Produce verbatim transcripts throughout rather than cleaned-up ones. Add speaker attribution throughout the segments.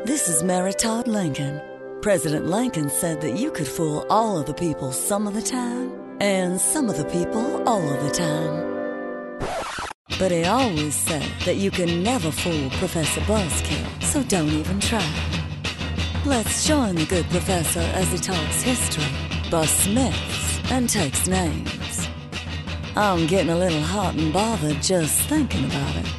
Speaker 1: This is Mary Todd Lincoln. President Lincoln said that you could fool all of the people some of the time, and some of the people all of the time. But he always said that you can never fool Professor Buzzkill, so don't even try. Let's join the good professor as he talks history, busts myths, and takes names. I'm getting a little hot and bothered just thinking about it.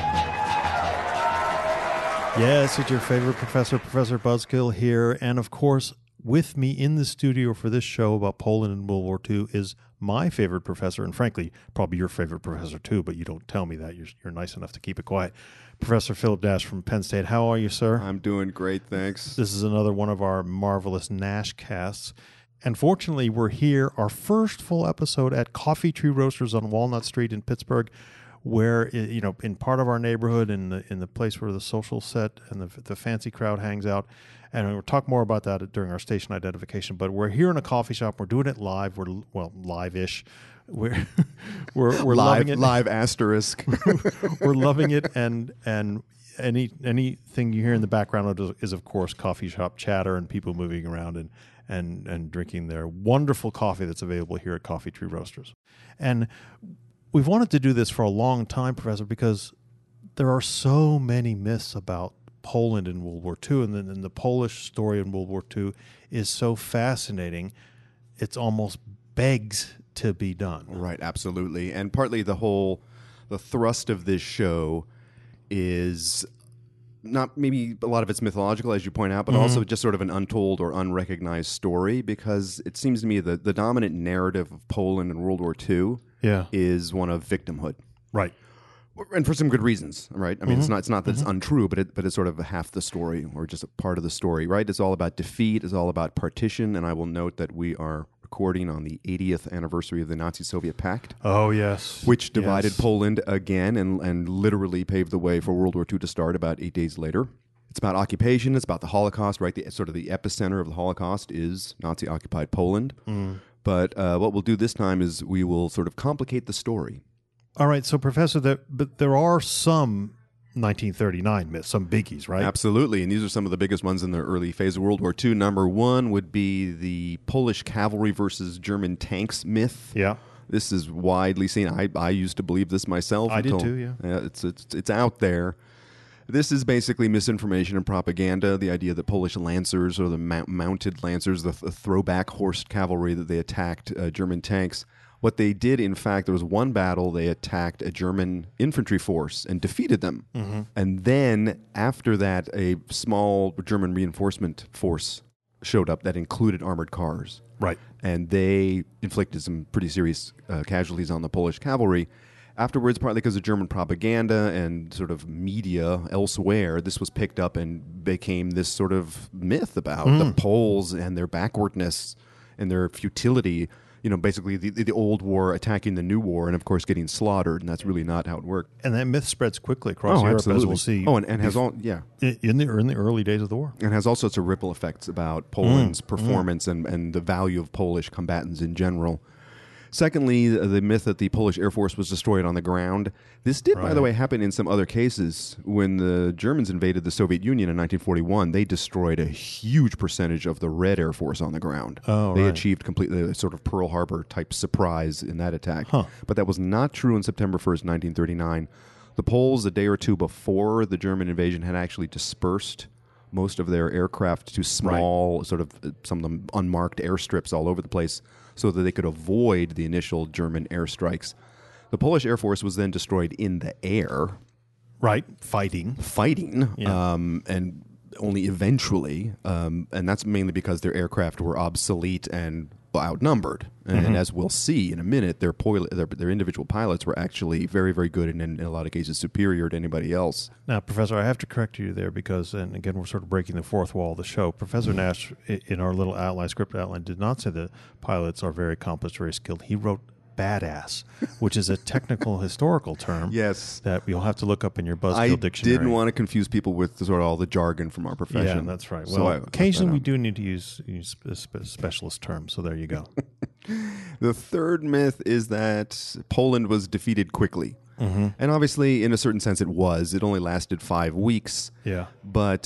Speaker 2: Yes, it's your favorite professor, Professor Buzzkill here. And of course, with me in the studio for this show about Poland and World War Two is my favorite professor, and frankly, probably your favorite professor too, but you don't tell me that. You're, you're nice enough to keep it quiet. Professor Philip Nash from Penn State. How are you, sir?
Speaker 3: I'm doing great, thanks.
Speaker 2: This is another one of our marvelous Nash casts. And fortunately, we're here, our first full episode at Coffee Tree Roasters on Walnut Street in Pittsburgh, where, you know, in part of our neighborhood, in the in the place where the social set and the the fancy crowd hangs out. And we'll talk more about that during our station identification. But we're here in a coffee shop. We're doing it live. We're, well, live-ish. We're we're, we're
Speaker 3: live,
Speaker 2: loving it.
Speaker 3: Live asterisk.
Speaker 2: We're loving it. And and any anything you hear in the background is, is, of course, coffee shop chatter and people moving around and, and, and drinking their wonderful coffee that's available here at Coffee Tree Roasters. And we've wanted to do this for a long time, Professor, because there are so many myths about Poland in World War Two, and then and the Polish story in World War Two is so fascinating, it's almost begs to be done.
Speaker 3: Right, absolutely. And partly the whole, the thrust of this show is not maybe a lot of it's mythological, as you point out, but mm-hmm. also just sort of an untold or unrecognized story, because it seems to me that the dominant narrative of Poland in World War Two yeah. is one of victimhood.
Speaker 2: Right.
Speaker 3: And for some good reasons, right? I mean,
Speaker 2: mm-hmm.
Speaker 3: it's not it's not that
Speaker 2: mm-hmm.
Speaker 3: it's untrue, but it but it's sort of half the story or just a part of the story, right? It's all about defeat, it's all about partition, and I will note that we are recording on the eightieth anniversary of the Nazi-Soviet Pact.
Speaker 2: Oh, yes.
Speaker 3: Which divided
Speaker 2: yes.
Speaker 3: Poland again and, and literally paved the way for World War Two to start about eight days later. It's about occupation, it's about the Holocaust, right? The sort of the epicenter of the Holocaust is Nazi-occupied Poland. Mm. But uh, what we'll do this time is we will sort of complicate the story.
Speaker 2: All right, so Professor, there, but there are some nineteen thirty-nine myths, some biggies, right?
Speaker 3: Absolutely, and these are some of the biggest ones in the early phase of World War Two. Number one would be the Polish cavalry versus German tanks myth.
Speaker 2: Yeah.
Speaker 3: This is widely seen. I, I used to believe this myself.
Speaker 2: I
Speaker 3: until,
Speaker 2: did too, yeah.
Speaker 3: yeah it's, it's, it's out there. This is basically misinformation and propaganda, the idea that Polish lancers or the mount, mounted lancers, the, the throwback horsed cavalry that they attacked uh, German tanks. What they did, in fact, there was one battle, they attacked a German infantry force and defeated them. Mm-hmm. And then, after that, a small German reinforcement force showed up that included armored cars.
Speaker 2: Right.
Speaker 3: And they inflicted some pretty serious uh, casualties on the Polish cavalry. Afterwards, partly because of German propaganda and sort of media elsewhere, this was picked up and became this sort of myth about mm. the Poles and their backwardness and their futility. You know, basically the, the old war attacking the new war and, of course, getting slaughtered, and that's really not how it worked.
Speaker 2: And that myth spreads quickly across
Speaker 3: oh,
Speaker 2: Europe,
Speaker 3: absolutely.
Speaker 2: as we'll see.
Speaker 3: Oh, and, and has all, yeah.
Speaker 2: In the, in the early days of the war.
Speaker 3: And has all sorts of ripple effects about Poland's
Speaker 2: mm.
Speaker 3: performance mm. And, and the value of Polish combatants in general. Secondly, the myth that the Polish Air Force was destroyed on the ground. This did, right. by the way, happen in some other cases. When the Germans invaded the Soviet Union in nineteen forty-one, they destroyed a huge percentage of the Red Air Force on the ground.
Speaker 2: Oh,
Speaker 3: they
Speaker 2: right.
Speaker 3: achieved completely a sort of Pearl Harbor type surprise in that attack.
Speaker 2: Huh.
Speaker 3: But that was not true on September first, nineteen thirty-nine. The Poles, a day or two before the German invasion, had actually dispersed most of their aircraft to small, right. sort of uh, some of them unmarked airstrips all over the place, so that they could avoid the initial German airstrikes. The Polish Air Force was then destroyed in the air.
Speaker 2: Right, fighting.
Speaker 3: Fighting,
Speaker 2: yeah.
Speaker 3: um, and only eventually, um, and that's mainly because their aircraft were obsolete and outnumbered. And,
Speaker 2: mm-hmm.
Speaker 3: and as we'll see in a minute, their, poi- their, their individual pilots were actually very, very good and in, in a lot of cases superior to anybody else.
Speaker 2: Now, Professor, I have to correct you there because, and again, we're sort of breaking the fourth wall of the show. Professor Nash, in our little outline, script outline, did not say that pilots are very accomplished, very skilled. He wrote badass, which is a technical historical term.
Speaker 3: Yes.
Speaker 2: That you'll have to look up in your Buzzkill
Speaker 3: I
Speaker 2: dictionary.
Speaker 3: I didn't want to confuse people with sort of all the jargon from our profession.
Speaker 2: Yeah, that's right. Well,
Speaker 3: so I,
Speaker 2: occasionally we do need to use, use a specialist term, so there you go.
Speaker 3: The third myth is that Poland was defeated quickly.
Speaker 2: Mm-hmm.
Speaker 3: And obviously, in a certain sense, it was. It only lasted five weeks.
Speaker 2: Yeah.
Speaker 3: But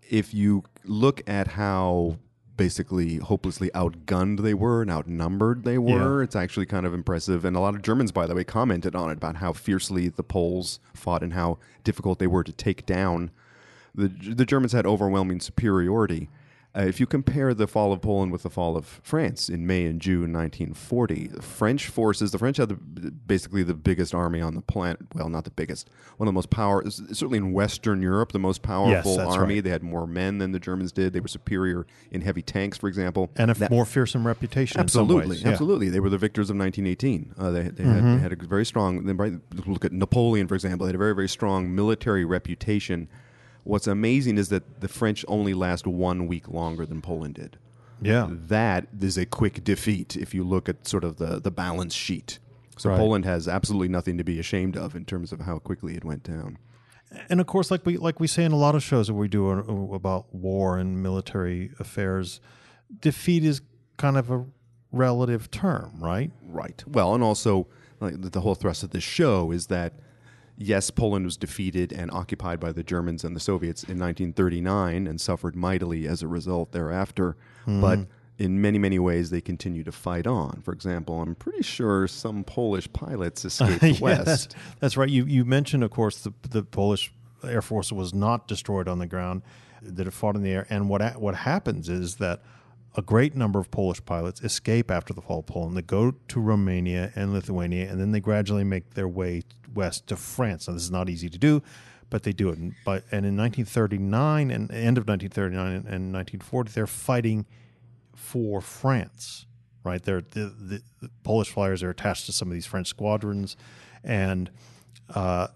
Speaker 3: if you look at how basically hopelessly outgunned they were and outnumbered they were,
Speaker 2: Yeah.
Speaker 3: it's actually kind of impressive. And a lot of Germans, by the way, commented on it about how fiercely the Poles fought and how difficult they were to take down. The, the Germans had overwhelming superiority. Uh, if you compare the fall of Poland with the fall of France in May and June nineteen forty, the French forces, the French had the, basically the biggest army on the planet. Well, not the biggest. One of the most powerful, certainly in Western Europe, the most powerful
Speaker 2: that's
Speaker 3: army.
Speaker 2: right.
Speaker 3: They had more men than the Germans did. They were superior in heavy tanks, for example.
Speaker 2: And a
Speaker 3: That-
Speaker 2: more fearsome reputation
Speaker 3: Absolutely,
Speaker 2: in some ways. Yeah.
Speaker 3: absolutely. They were the victors of nineteen eighteen. Uh, they they,
Speaker 2: Mm-hmm.
Speaker 3: had, they had a very strong. Then, right, look at Napoleon, for example. They had a very, very strong military reputation. What's amazing is that the French only last one week longer than Poland did.
Speaker 2: Yeah.
Speaker 3: That is a quick defeat if you look at sort of the, the balance sheet. So
Speaker 2: Right.
Speaker 3: Poland has absolutely nothing to be ashamed of in terms of how quickly it went down.
Speaker 2: And of course, like we like we say in a lot of shows that we do uh, about war and military affairs, defeat is kind of a relative term, right?
Speaker 3: Right. Well, and also like, the whole thrust of this show is that yes, Poland was defeated and occupied by the Germans and the Soviets in nineteen thirty-nine and suffered mightily as a result thereafter.
Speaker 2: Mm-hmm.
Speaker 3: But in many, many ways, they continue to fight on. For example, I'm pretty sure some Polish pilots escaped
Speaker 2: yeah,
Speaker 3: west.
Speaker 2: that's that's right. You you mentioned, of course, the the Polish Air Force was not destroyed on the ground; that it fought in the air. And what ha- what happens is that a great number of Polish pilots escape after the fall of Poland. They go to Romania and Lithuania, and then they gradually make their way west to France. Now, this is not easy to do, but they do it. And, but, and in nineteen thirty-nine, and end of nineteen thirty-nine and, and nineteen forty, they're fighting for France, right? They're, the, the, the Polish flyers are attached to some of these French squadrons, and uh,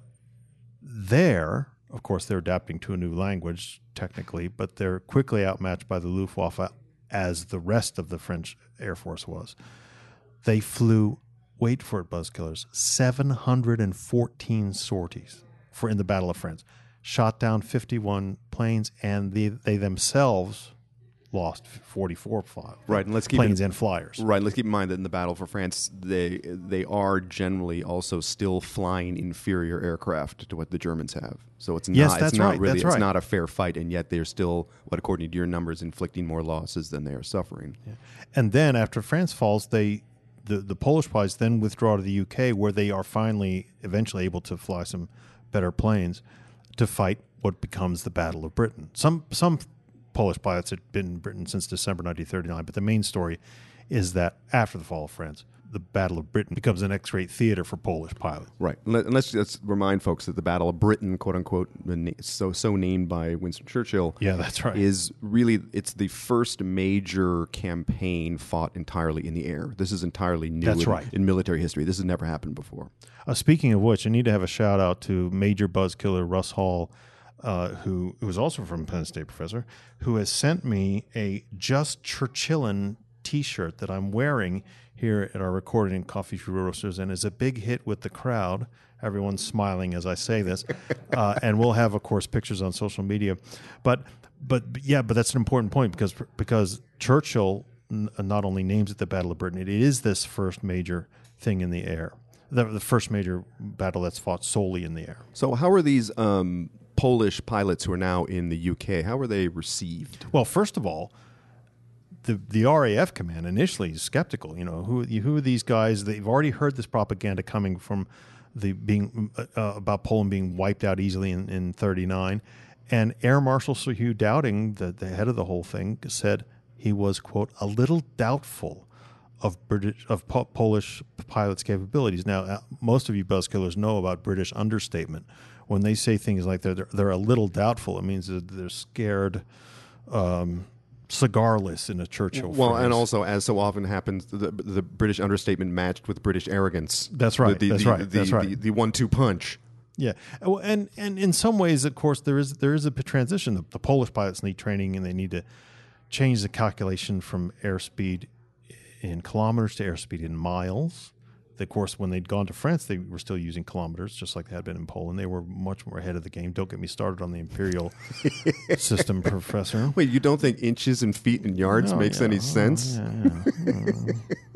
Speaker 2: there, of course, they're adapting to a new language, technically, but they're quickly outmatched by the Luftwaffe, as the rest of the French Air Force was. They flew, wait for it, Buzzkillers, seven hundred fourteen sorties for in the Battle of France, shot down fifty-one planes, and they, they themselves lost forty-four fly,
Speaker 3: Right, and let's keep
Speaker 2: planes
Speaker 3: in,
Speaker 2: and flyers.
Speaker 3: Right, let's keep in mind that in the battle for France, they they are generally also still flying inferior aircraft to what the Germans have. So it's not
Speaker 2: Yes,
Speaker 3: it's
Speaker 2: that's
Speaker 3: not
Speaker 2: right,
Speaker 3: really
Speaker 2: that's
Speaker 3: it's
Speaker 2: right.
Speaker 3: not a fair fight, and yet they're still, what according to your numbers, inflicting more losses than they are suffering.
Speaker 2: Yeah. And then after France falls, they the, the Polish pilots then withdraw to the U K, where they are finally eventually able to fly some better planes to fight what becomes the Battle of Britain. Some some Polish pilots had been in Britain since December nineteen thirty-nine, but the main story is that after the fall of France, the Battle of Britain becomes the next great theater for Polish pilots.
Speaker 3: Right. And let- and let's just remind folks that the Battle of Britain, quote unquote, the na- so so named by Winston Churchill,
Speaker 2: Yeah, that's right.
Speaker 3: is really it's the first major campaign fought entirely in the air. This is entirely new
Speaker 2: That's
Speaker 3: in,
Speaker 2: right.
Speaker 3: in military history. This has never happened before.
Speaker 2: Uh, speaking of which, I need to have a shout out to Major Buzzkiller Russ Hall, uh, who, who is also from Penn State Professor, who has sent me a Just Churchillin T-shirt that I'm wearing here at our recording in Coffee Free Roasters, and is a big hit with the crowd. Everyone's smiling as I say this, uh, and we'll have, of course, pictures on social media. But but yeah, but that's an important point because because Churchill n- not only names it the Battle of Britain, it is this first major thing in the air. The, the first major battle that's fought solely in the air.
Speaker 3: So how are these um, Polish pilots who are now in the U K, how are they received?
Speaker 2: Well, first of all, the the R A F command initially is skeptical. You know, who who are these guys? They've already heard this propaganda coming from the being uh, about Poland being wiped out easily in, in thirty-nine, and Air Marshal Sir Hugh Dowding, the, the head of the whole thing, said he was, quote, a little doubtful of British of po- Polish pilots' capabilities. Now, uh, most of you buzzkillers know about British understatement. When they say things like they're they're, they're a little doubtful, it means that they're scared, um, cigarless in a Churchill
Speaker 3: Well,
Speaker 2: phrase.
Speaker 3: and also, as so often happens, the, the British understatement matched with British arrogance.
Speaker 2: That's right,
Speaker 3: The, the,
Speaker 2: that's
Speaker 3: the,
Speaker 2: right,
Speaker 3: The,
Speaker 2: that's right.
Speaker 3: The, the one-two punch.
Speaker 2: Yeah, Well, and and in some ways, of course, there is there is a transition. The, the Polish pilots need training, and they need to change the calculation from airspeed in kilometers to airspeed in miles. Of course, when they'd gone to France, they were still using kilometers, just like they had been in Poland. They were much more ahead of the game. Don't get me started on the imperial system, Professor.
Speaker 3: Wait, you don't think inches and feet and yards
Speaker 2: Oh,
Speaker 3: makes
Speaker 2: yeah.
Speaker 3: any
Speaker 2: Oh,
Speaker 3: sense?
Speaker 2: yeah, yeah.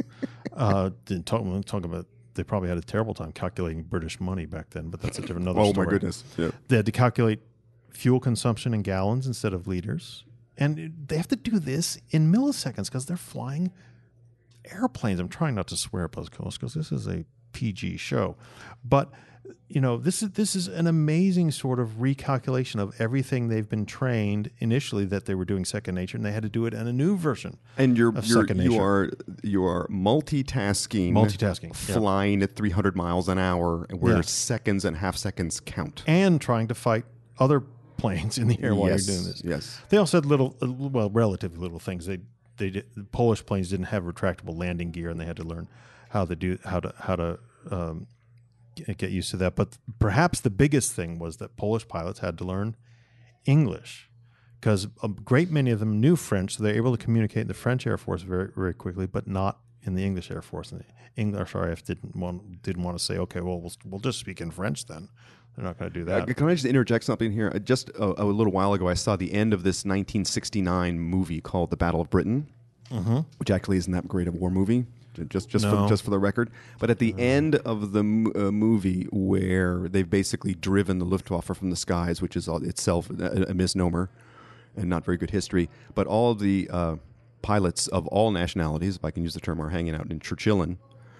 Speaker 2: uh, didn't talk, talk about. They probably had a terrible time calculating British money back then, but that's a different another
Speaker 3: Oh,
Speaker 2: story.
Speaker 3: my goodness. Yeah.
Speaker 2: They had to calculate fuel consumption in gallons instead of liters. And they have to do this in milliseconds because they're flying airplanes. I'm trying not to swear, Buzzkillers, because this is a P G show. But, you know, this is this is an amazing sort of recalculation of everything they've been trained initially that they were doing Second Nature, and they had to do it in a new version.
Speaker 3: And you're,
Speaker 2: of
Speaker 3: you're
Speaker 2: Second
Speaker 3: you
Speaker 2: Nature.
Speaker 3: are you are multitasking,
Speaker 2: Multitasking, yeah.
Speaker 3: flying at three hundred miles an hour, where
Speaker 2: Yeah.
Speaker 3: seconds and half seconds count.
Speaker 2: And trying to fight other planes in the air while
Speaker 3: Yes,
Speaker 2: you're doing this.
Speaker 3: yes.
Speaker 2: They also had little, uh, well, relatively little things. They they did, the Polish planes didn't have retractable landing gear, and they had to learn how to do how to how to um, get get used to that. But perhaps the biggest thing was that Polish pilots had to learn English, because a great many of them knew French, so they're able to communicate in the French Air Force very very quickly, but not in the English Air Force. And the English R A F didn't want didn't want to say, okay, well, we'll we'll just speak in French then. They're not going to do that.
Speaker 3: Uh, can I just interject something here? Uh, Just a, a little while ago, I saw the end of this nineteen sixty-nine movie called The Battle of Britain,
Speaker 2: Mm-hmm.
Speaker 3: which actually isn't that great of a war movie, j- just just
Speaker 2: No.
Speaker 3: for, just for the record. But at the end of the m- uh, movie, where they've basically driven the Luftwaffe from the skies, which is all, itself a, a misnomer and not very good history, but all the uh, pilots of all nationalities, if I can use the term, are hanging out in Churchillin.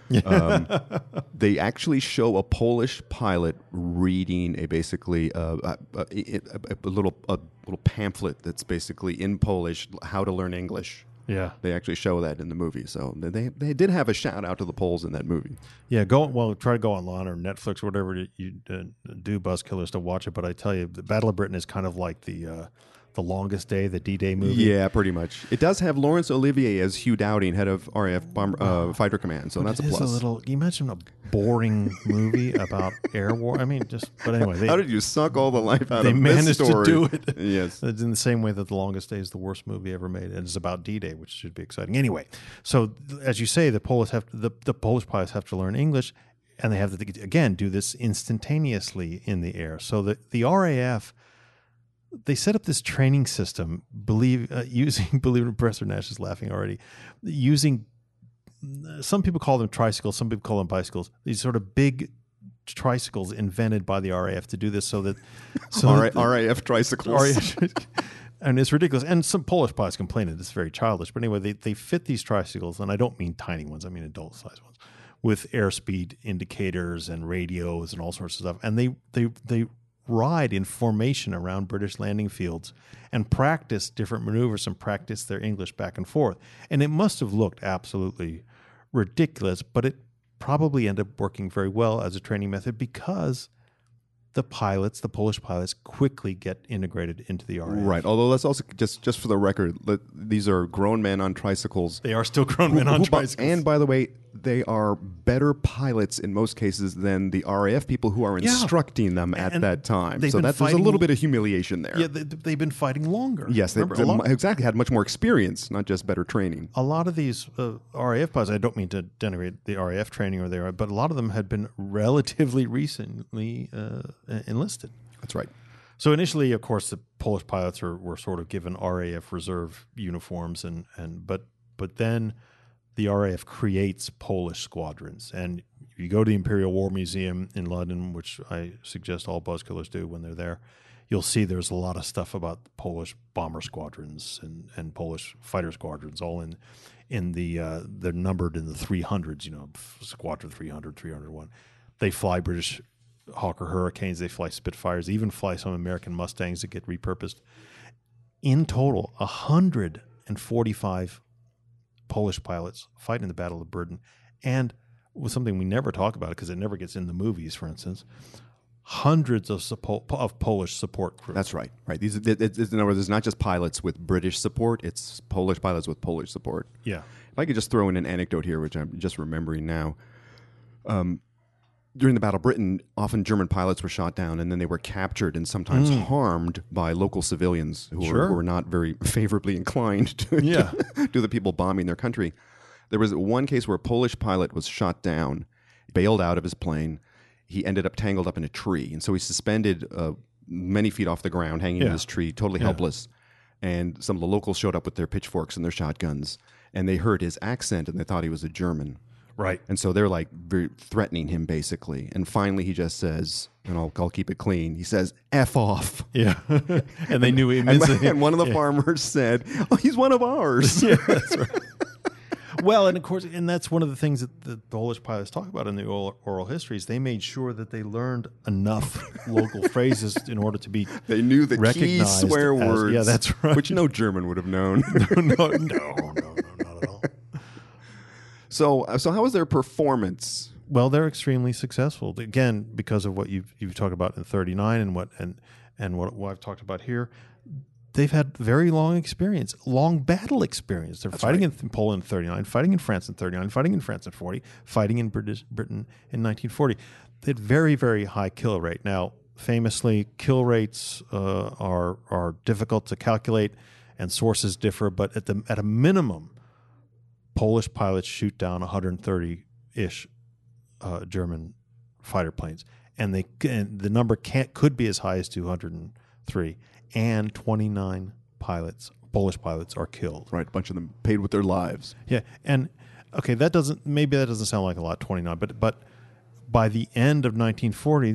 Speaker 3: um, they actually show a Polish pilot reading a basically uh, a, a, a, a little a little pamphlet that's basically in Polish, how to learn English.
Speaker 2: Yeah.
Speaker 3: They actually show that in the movie, so they they did have a shout out to the Poles in that movie.
Speaker 2: Yeah, go well. Try to go online or Netflix or whatever you uh, do, Buzzkillers, to watch it. But I tell you, the Battle of Britain is kind of like the uh, the Longest Day, the D-Day movie.
Speaker 3: Yeah, pretty much. It does have Laurence Olivier as Hugh Dowding, head of R A F bomber, uh, Fighter Command, so
Speaker 2: But
Speaker 3: that's a
Speaker 2: it is
Speaker 3: plus.
Speaker 2: a little. Can you imagine a boring movie about air war? I mean, just. But anyway, they
Speaker 3: How did you suck all the life out
Speaker 2: they
Speaker 3: of
Speaker 2: managed
Speaker 3: this story?
Speaker 2: to do it.
Speaker 3: Yes.
Speaker 2: It's in the same way that The Longest Day is the worst movie ever made, and it's about D-Day, which should be exciting. Anyway, so th- as you say, the Polish have the, the Polish pilots have to learn English, and they have to again do this instantaneously in the air. So the the R A F, they set up this training system. Believe uh, using believe it, Professor Nash is laughing already. Using some people call them tricycles, some people call them bicycles. These sort of big tricycles invented by the R A F to do this, so that so
Speaker 3: R-
Speaker 2: that the-
Speaker 3: R A F tricycles.
Speaker 2: R A F and it's ridiculous. And some Polish pilots complain that it's very childish. But anyway, they, they fit these tricycles, and I don't mean tiny ones, I mean adult-sized ones, with airspeed indicators and radios and all sorts of stuff. And they, they, they ride in formation around British landing fields and practice different maneuvers and practice their English back and forth. And it must have looked absolutely ridiculous, but it probably ended up working very well as a training method because the pilots, the Polish pilots, quickly get integrated into the R A F.
Speaker 3: Right. Although let's also just just for the record, let, these are grown men on tricycles.
Speaker 2: They are still grown men on
Speaker 3: Who- who-
Speaker 2: tricycles.
Speaker 3: And by the way, they are better pilots in most cases than the R A F people who are
Speaker 2: Yeah.
Speaker 3: instructing them at
Speaker 2: And
Speaker 3: that time.
Speaker 2: they've
Speaker 3: So
Speaker 2: been
Speaker 3: that, there's a
Speaker 2: fighting-
Speaker 3: little bit of humiliation there.
Speaker 2: yeah, they, they've been fighting longer.
Speaker 3: Yes, they,
Speaker 2: Remember, a, lot,
Speaker 3: exactly had much more experience, not just better training.
Speaker 2: a lot of these uh, R A F pilots, I don't mean to denigrate the R A F training or their, but a lot of them had been relatively recently uh, enlisted.
Speaker 3: That's right.
Speaker 2: So initially, of course, the Polish pilots were, were sort of given R A F reserve uniforms, and, and but but then the R A F creates Polish squadrons. And if you go to the Imperial War Museum in London, which I suggest all Buzzkillers do when they're there, you'll see there's a lot of stuff about the Polish bomber squadrons and, and Polish fighter squadrons, all in in the uh, they're numbered in the three hundreds. You know, Squadron three hundred, three hundred one. They fly British Hawker Hurricanes, they fly Spitfires, even fly some American Mustangs that get repurposed. In total, one hundred forty-five Polish pilots fight in the Battle of Britain. And with something we never talk about because it never gets in the movies, for instance, hundreds of suppo- of Polish support crews.
Speaker 3: That's right. Right. These, it, it, in other words, it's not just pilots with British support; it's Polish pilots with Polish support.
Speaker 2: Yeah.
Speaker 3: If I could just throw in an anecdote here, which I'm just remembering now. Um, during the Battle of Britain, often German pilots were shot down, and then they were captured and sometimes harmed by local civilians who,
Speaker 2: Sure.
Speaker 3: were, who were not very favorably inclined to,
Speaker 2: Yeah.
Speaker 3: to, to the people bombing their country. There was one case where a Polish pilot was shot down, bailed out of his plane. He ended up tangled up in a tree, and so he suspended uh, many feet off the ground, hanging in
Speaker 2: Yeah.
Speaker 3: this tree, totally
Speaker 2: Yeah.
Speaker 3: helpless. And some of the locals showed up with their pitchforks and their shotguns, and they heard his accent, and they thought he was a German.
Speaker 2: Right.
Speaker 3: And so they're like very threatening him basically. And finally he just says, and I'll, I'll keep it clean, he says, F off.
Speaker 2: Yeah. And they knew him.
Speaker 3: And, and one of the yeah. farmers said, oh, he's one of ours.
Speaker 2: Yeah, that's right. Well, and of course, and that's one of the things that the Polish pilots talk about in the oral, oral histories. They made sure that they learned enough local phrases in order to be
Speaker 3: They knew the key swear
Speaker 2: as,
Speaker 3: words.
Speaker 2: Yeah, that's right.
Speaker 3: Which no German would have known.
Speaker 2: no, no, no, no, no, not at all.
Speaker 3: So, uh, so how was their performance?
Speaker 2: Well, they're extremely successful. Again, because of what you've you've talked about in thirty-nine and what and and what, what I've talked about here. They've had very long experience, long battle experience. They're
Speaker 3: That's
Speaker 2: fighting
Speaker 3: right.
Speaker 2: in Poland in thirty-nine, fighting in France in thirty-nine, fighting in France in forty, fighting in British Britain in nineteen forty. They had very, very high kill rate. Now, famously, kill rates uh, are are difficult to calculate, and sources differ. But at the at a minimum, Polish pilots shoot down one hundred thirty-ish uh, German fighter planes, and they and the number can't could be as high as two hundred three. And twenty-nine pilots, Polish pilots, are killed.
Speaker 3: Right, a bunch of them paid with their lives.
Speaker 2: Yeah, and okay, that doesn't maybe that doesn't sound like a lot, twenty-nine, but but by the end of nineteen forty,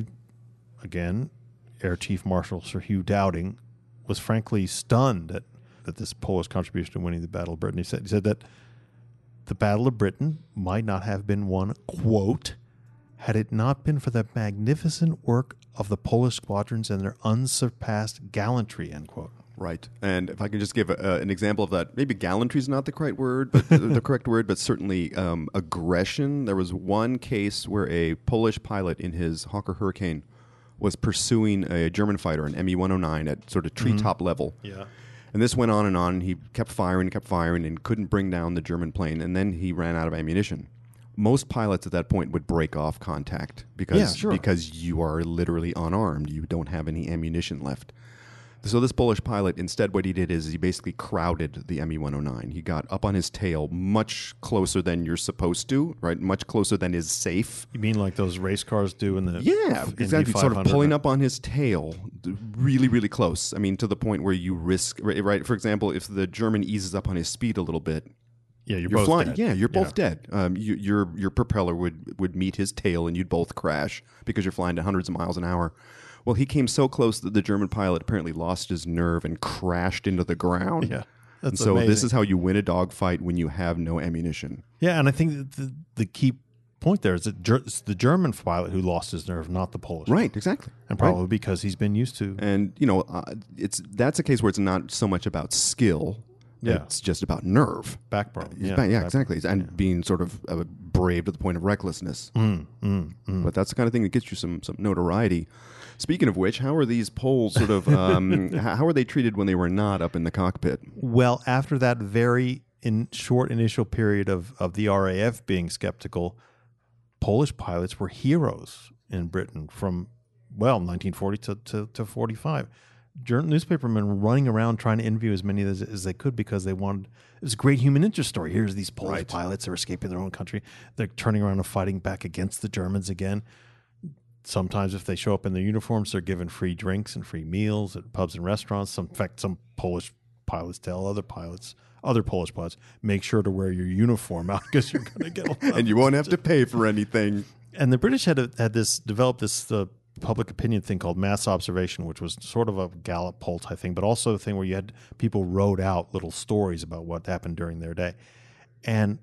Speaker 2: again, Air Chief Marshal Sir Hugh Dowding was frankly stunned at, at this Polish contribution to winning the Battle of Britain. He said he said that the Battle of Britain might not have been won, quote, had it not been for the magnificent work of the Polish squadrons and their unsurpassed gallantry, end quote.
Speaker 3: Right. And if I can just give a, uh, an example of that, maybe gallantry is not the correct word, but the correct word, but certainly um, aggression. There was one case where a Polish pilot in his Hawker Hurricane was pursuing a German fighter, an M E one oh nine, at sort of treetop mm-hmm. level.
Speaker 2: Yeah.
Speaker 3: And this went on and on. He kept firing, kept firing, and couldn't bring down the German plane. And then he ran out of ammunition. Most pilots at that point would break off contact because
Speaker 2: yeah, sure.
Speaker 3: because you are literally unarmed. You don't have any ammunition left. So this Polish pilot, instead what he did is he basically crowded the M E one oh nine. He got up on his tail much closer than you're supposed to, right? Much closer than is safe.
Speaker 2: You mean like those race cars do in the
Speaker 3: Yeah, exactly. Sort of pulling up on his tail really, really close. I mean, to the point where you risk, right? For example, if the German eases up on his speed a little bit,
Speaker 2: Yeah, you're,
Speaker 3: you're
Speaker 2: both
Speaker 3: flying.
Speaker 2: dead.
Speaker 3: Yeah, you're both
Speaker 2: yeah.
Speaker 3: dead. Um, you, your your propeller would, would meet his tail, and you'd both crash because you're flying to hundreds of miles an hour. Well, he came so close that the German pilot apparently lost his nerve and crashed into the ground.
Speaker 2: Yeah, that's
Speaker 3: and so
Speaker 2: amazing.
Speaker 3: This is how you win a dogfight when you have no ammunition.
Speaker 2: Yeah, and I think that the, the key point there is that ger- it's the German pilot who lost his nerve, not the Polish.
Speaker 3: Right, exactly.
Speaker 2: And probably
Speaker 3: right.
Speaker 2: because he's been used to.
Speaker 3: And you know, uh, it's that's a case where it's not so much about skill.
Speaker 2: Yeah.
Speaker 3: It's just about nerve.
Speaker 2: Backbone.
Speaker 3: Yeah,
Speaker 2: Yeah,
Speaker 3: yeah
Speaker 2: backbone.
Speaker 3: exactly. And
Speaker 2: Yeah.
Speaker 3: being sort of uh, brave to the point of recklessness.
Speaker 2: Mm, mm, mm.
Speaker 3: But that's the kind of thing that gets you some some notoriety. Speaking of which, how are these Poles sort of, um, how are they treated when they were not up in the cockpit?
Speaker 2: Well, after that very in short initial period of, of the R A F being skeptical, Polish pilots were heroes in Britain from, well, nineteen forty to, to, to forty-five. German newspapermen running around trying to interview as many as, as they could because they wanted, it was a great human interest story. Here's these Polish
Speaker 3: Right.
Speaker 2: pilots that are escaping their own country. They're turning around and fighting back against the Germans again. Sometimes if they show up in their uniforms, they're given free drinks and free meals at pubs and restaurants. Some, in fact, some Polish pilots tell other pilots, other Polish pilots, make sure to wear your uniform out because you're going to get a lot.
Speaker 3: And you won't have to pay for anything.
Speaker 2: And the British had a, had this developed this uh, public opinion thing called mass observation, which was sort of a Gallup poll type thing, but also a thing where you had people wrote out little stories about what happened during their day, and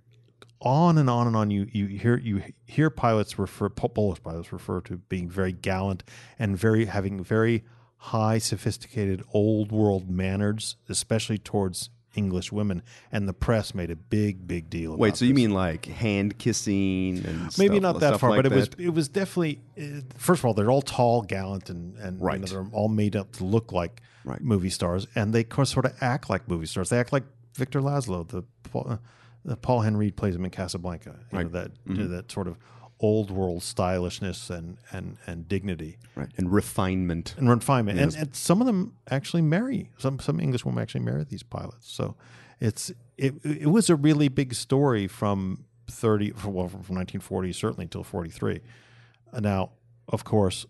Speaker 2: on and on and on. You you hear you hear pilots refer Polish pilots refer to being very gallant and very having very high, sophisticated, old world manners, especially towards English women, and the press made a big, big deal about
Speaker 3: Wait, so you
Speaker 2: this.
Speaker 3: mean like hand kissing and
Speaker 2: Maybe
Speaker 3: stuff,
Speaker 2: not that
Speaker 3: stuff
Speaker 2: far,
Speaker 3: like
Speaker 2: but it was
Speaker 3: that?
Speaker 2: it was definitely uh, first of all, they're all tall, gallant, and and you
Speaker 3: Right.
Speaker 2: know, they're all made up to look like
Speaker 3: Right.
Speaker 2: movie stars, and they co- sort of act like movie stars. They act like Victor Laszlo, the Paul, uh, the Paul Henry plays him in Casablanca. You
Speaker 3: Right.
Speaker 2: know, that
Speaker 3: Mm-hmm.
Speaker 2: you know, that sort of old world stylishness and and and dignity
Speaker 3: Right. And refinement.
Speaker 2: and refinement.
Speaker 3: Yes.
Speaker 2: And, and some of them actually marry some some English women actually marry these pilots. So it's it it was a really big story from thirty from, well, from nineteen forty certainly until forty-three. Uh, Now, of course,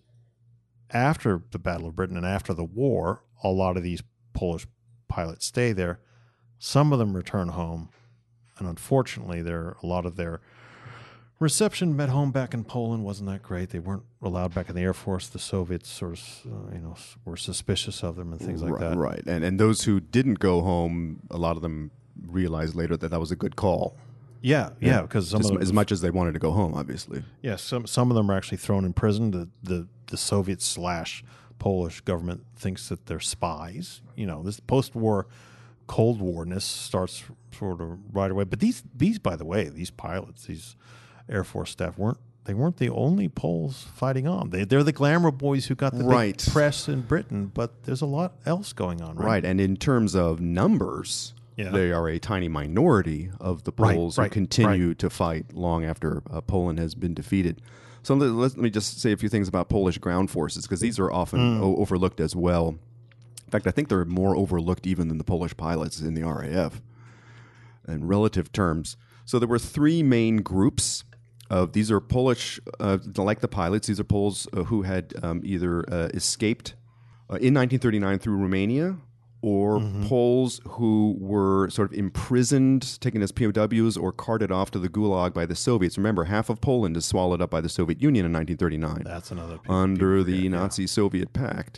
Speaker 2: after the Battle of Britain and after the war, a lot of these Polish pilots stay there. Some of them return home, and unfortunately, there a lot of their reception at home back in Poland wasn't that great. They weren't allowed back in the Air Force. The Soviets sort of, uh, you know, were suspicious of them and things like
Speaker 3: right,
Speaker 2: that.
Speaker 3: Right, and and those who didn't go home, a lot of them realized later that that was a good call.
Speaker 2: Yeah, yeah, because some
Speaker 3: Just
Speaker 2: of them,
Speaker 3: as much as they wanted to go home, obviously.
Speaker 2: yeah, some some of them are actually thrown in prison. The the the Soviet slash Polish government thinks that they're spies. You know, this post-war Cold Warness starts sort of right away. But these these, by the way, these pilots, these Air Force staff weren't they weren't the only Poles fighting on. They they're the glamour boys who got the
Speaker 3: Right.
Speaker 2: big press in Britain. But there's a lot else going on, right?
Speaker 3: Right, and in terms of numbers,
Speaker 2: Yeah.
Speaker 3: they are a tiny minority of the
Speaker 2: Right,
Speaker 3: Poles
Speaker 2: right,
Speaker 3: who continue to fight long after uh, Poland has been defeated. So let, let me just say a few things about Polish ground forces, because these are often
Speaker 2: Mm.
Speaker 3: o- overlooked as well. In fact, I think they're more overlooked even than the Polish pilots in the R A F in relative terms. So there were three main groups of these are Polish, uh, like the pilots, these are Poles uh, who had um, either uh, escaped uh, in nineteen thirty-nine through Romania, or Poles who were sort of imprisoned, taken as P O Ws, or carted off to the Gulag by the Soviets. Remember, half of Poland is swallowed up by the Soviet Union in nineteen thirty-nine
Speaker 2: That's another pe-
Speaker 3: under
Speaker 2: people
Speaker 3: the
Speaker 2: forget, yeah.
Speaker 3: Nazi-Soviet pact.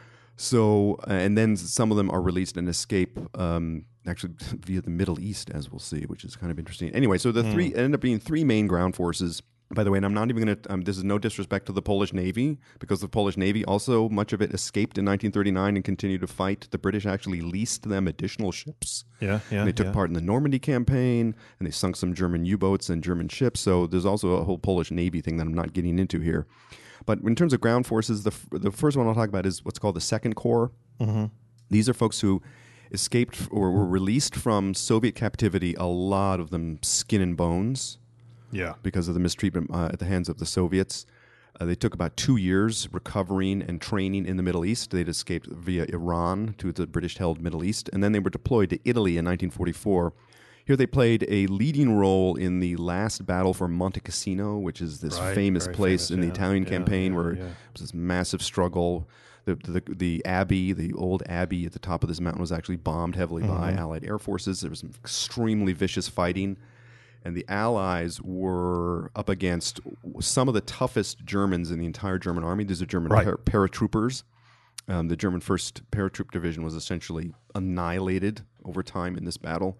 Speaker 3: So, uh, and then some of them are released and escape, um, actually via the Middle East, as we'll see, which is kind of interesting. Anyway, so the
Speaker 2: Hmm.
Speaker 3: three ended up being three main ground forces. By the way, and I'm not even going to, um, this is no disrespect to the Polish Navy, because the Polish Navy also, much of it escaped in nineteen thirty-nine and continued to fight. The British actually leased them additional ships.
Speaker 2: Yeah, yeah.
Speaker 3: And they took
Speaker 2: yeah.
Speaker 3: part in the Normandy campaign, and they sunk some German U-boats and German ships. So there's also a whole Polish Navy thing that I'm not getting into here. But in terms of ground forces, the f- the first one I'll talk about is what's called the Second Corps.
Speaker 2: Mm-hmm.
Speaker 3: These are folks who escaped f- or were released from Soviet captivity, a lot of them skin and bones,
Speaker 2: Yeah.
Speaker 3: because of the mistreatment uh, at the hands of the Soviets. Uh, they took about two years recovering and training in the Middle East. They'd escaped via Iran to the British-held Middle East, and then they were deployed to Italy in nineteen forty-four. Here they played a leading role in the last battle for Monte Cassino, which is this
Speaker 2: Right,
Speaker 3: famous
Speaker 2: very
Speaker 3: place
Speaker 2: famous,
Speaker 3: in the
Speaker 2: yeah.
Speaker 3: Italian
Speaker 2: Yeah,
Speaker 3: campaign
Speaker 2: yeah,
Speaker 3: where
Speaker 2: yeah.
Speaker 3: it was this massive struggle. The, the the abbey, the old abbey at the top of this mountain, was actually bombed heavily by
Speaker 2: Mm-hmm.
Speaker 3: Allied air forces. There was some extremely vicious fighting. And the Allies were up against some of the toughest Germans in the entire German army. These are German
Speaker 2: Right.
Speaker 3: par- paratroopers. Um, the German first Paratroop Division was essentially annihilated over time in this battle.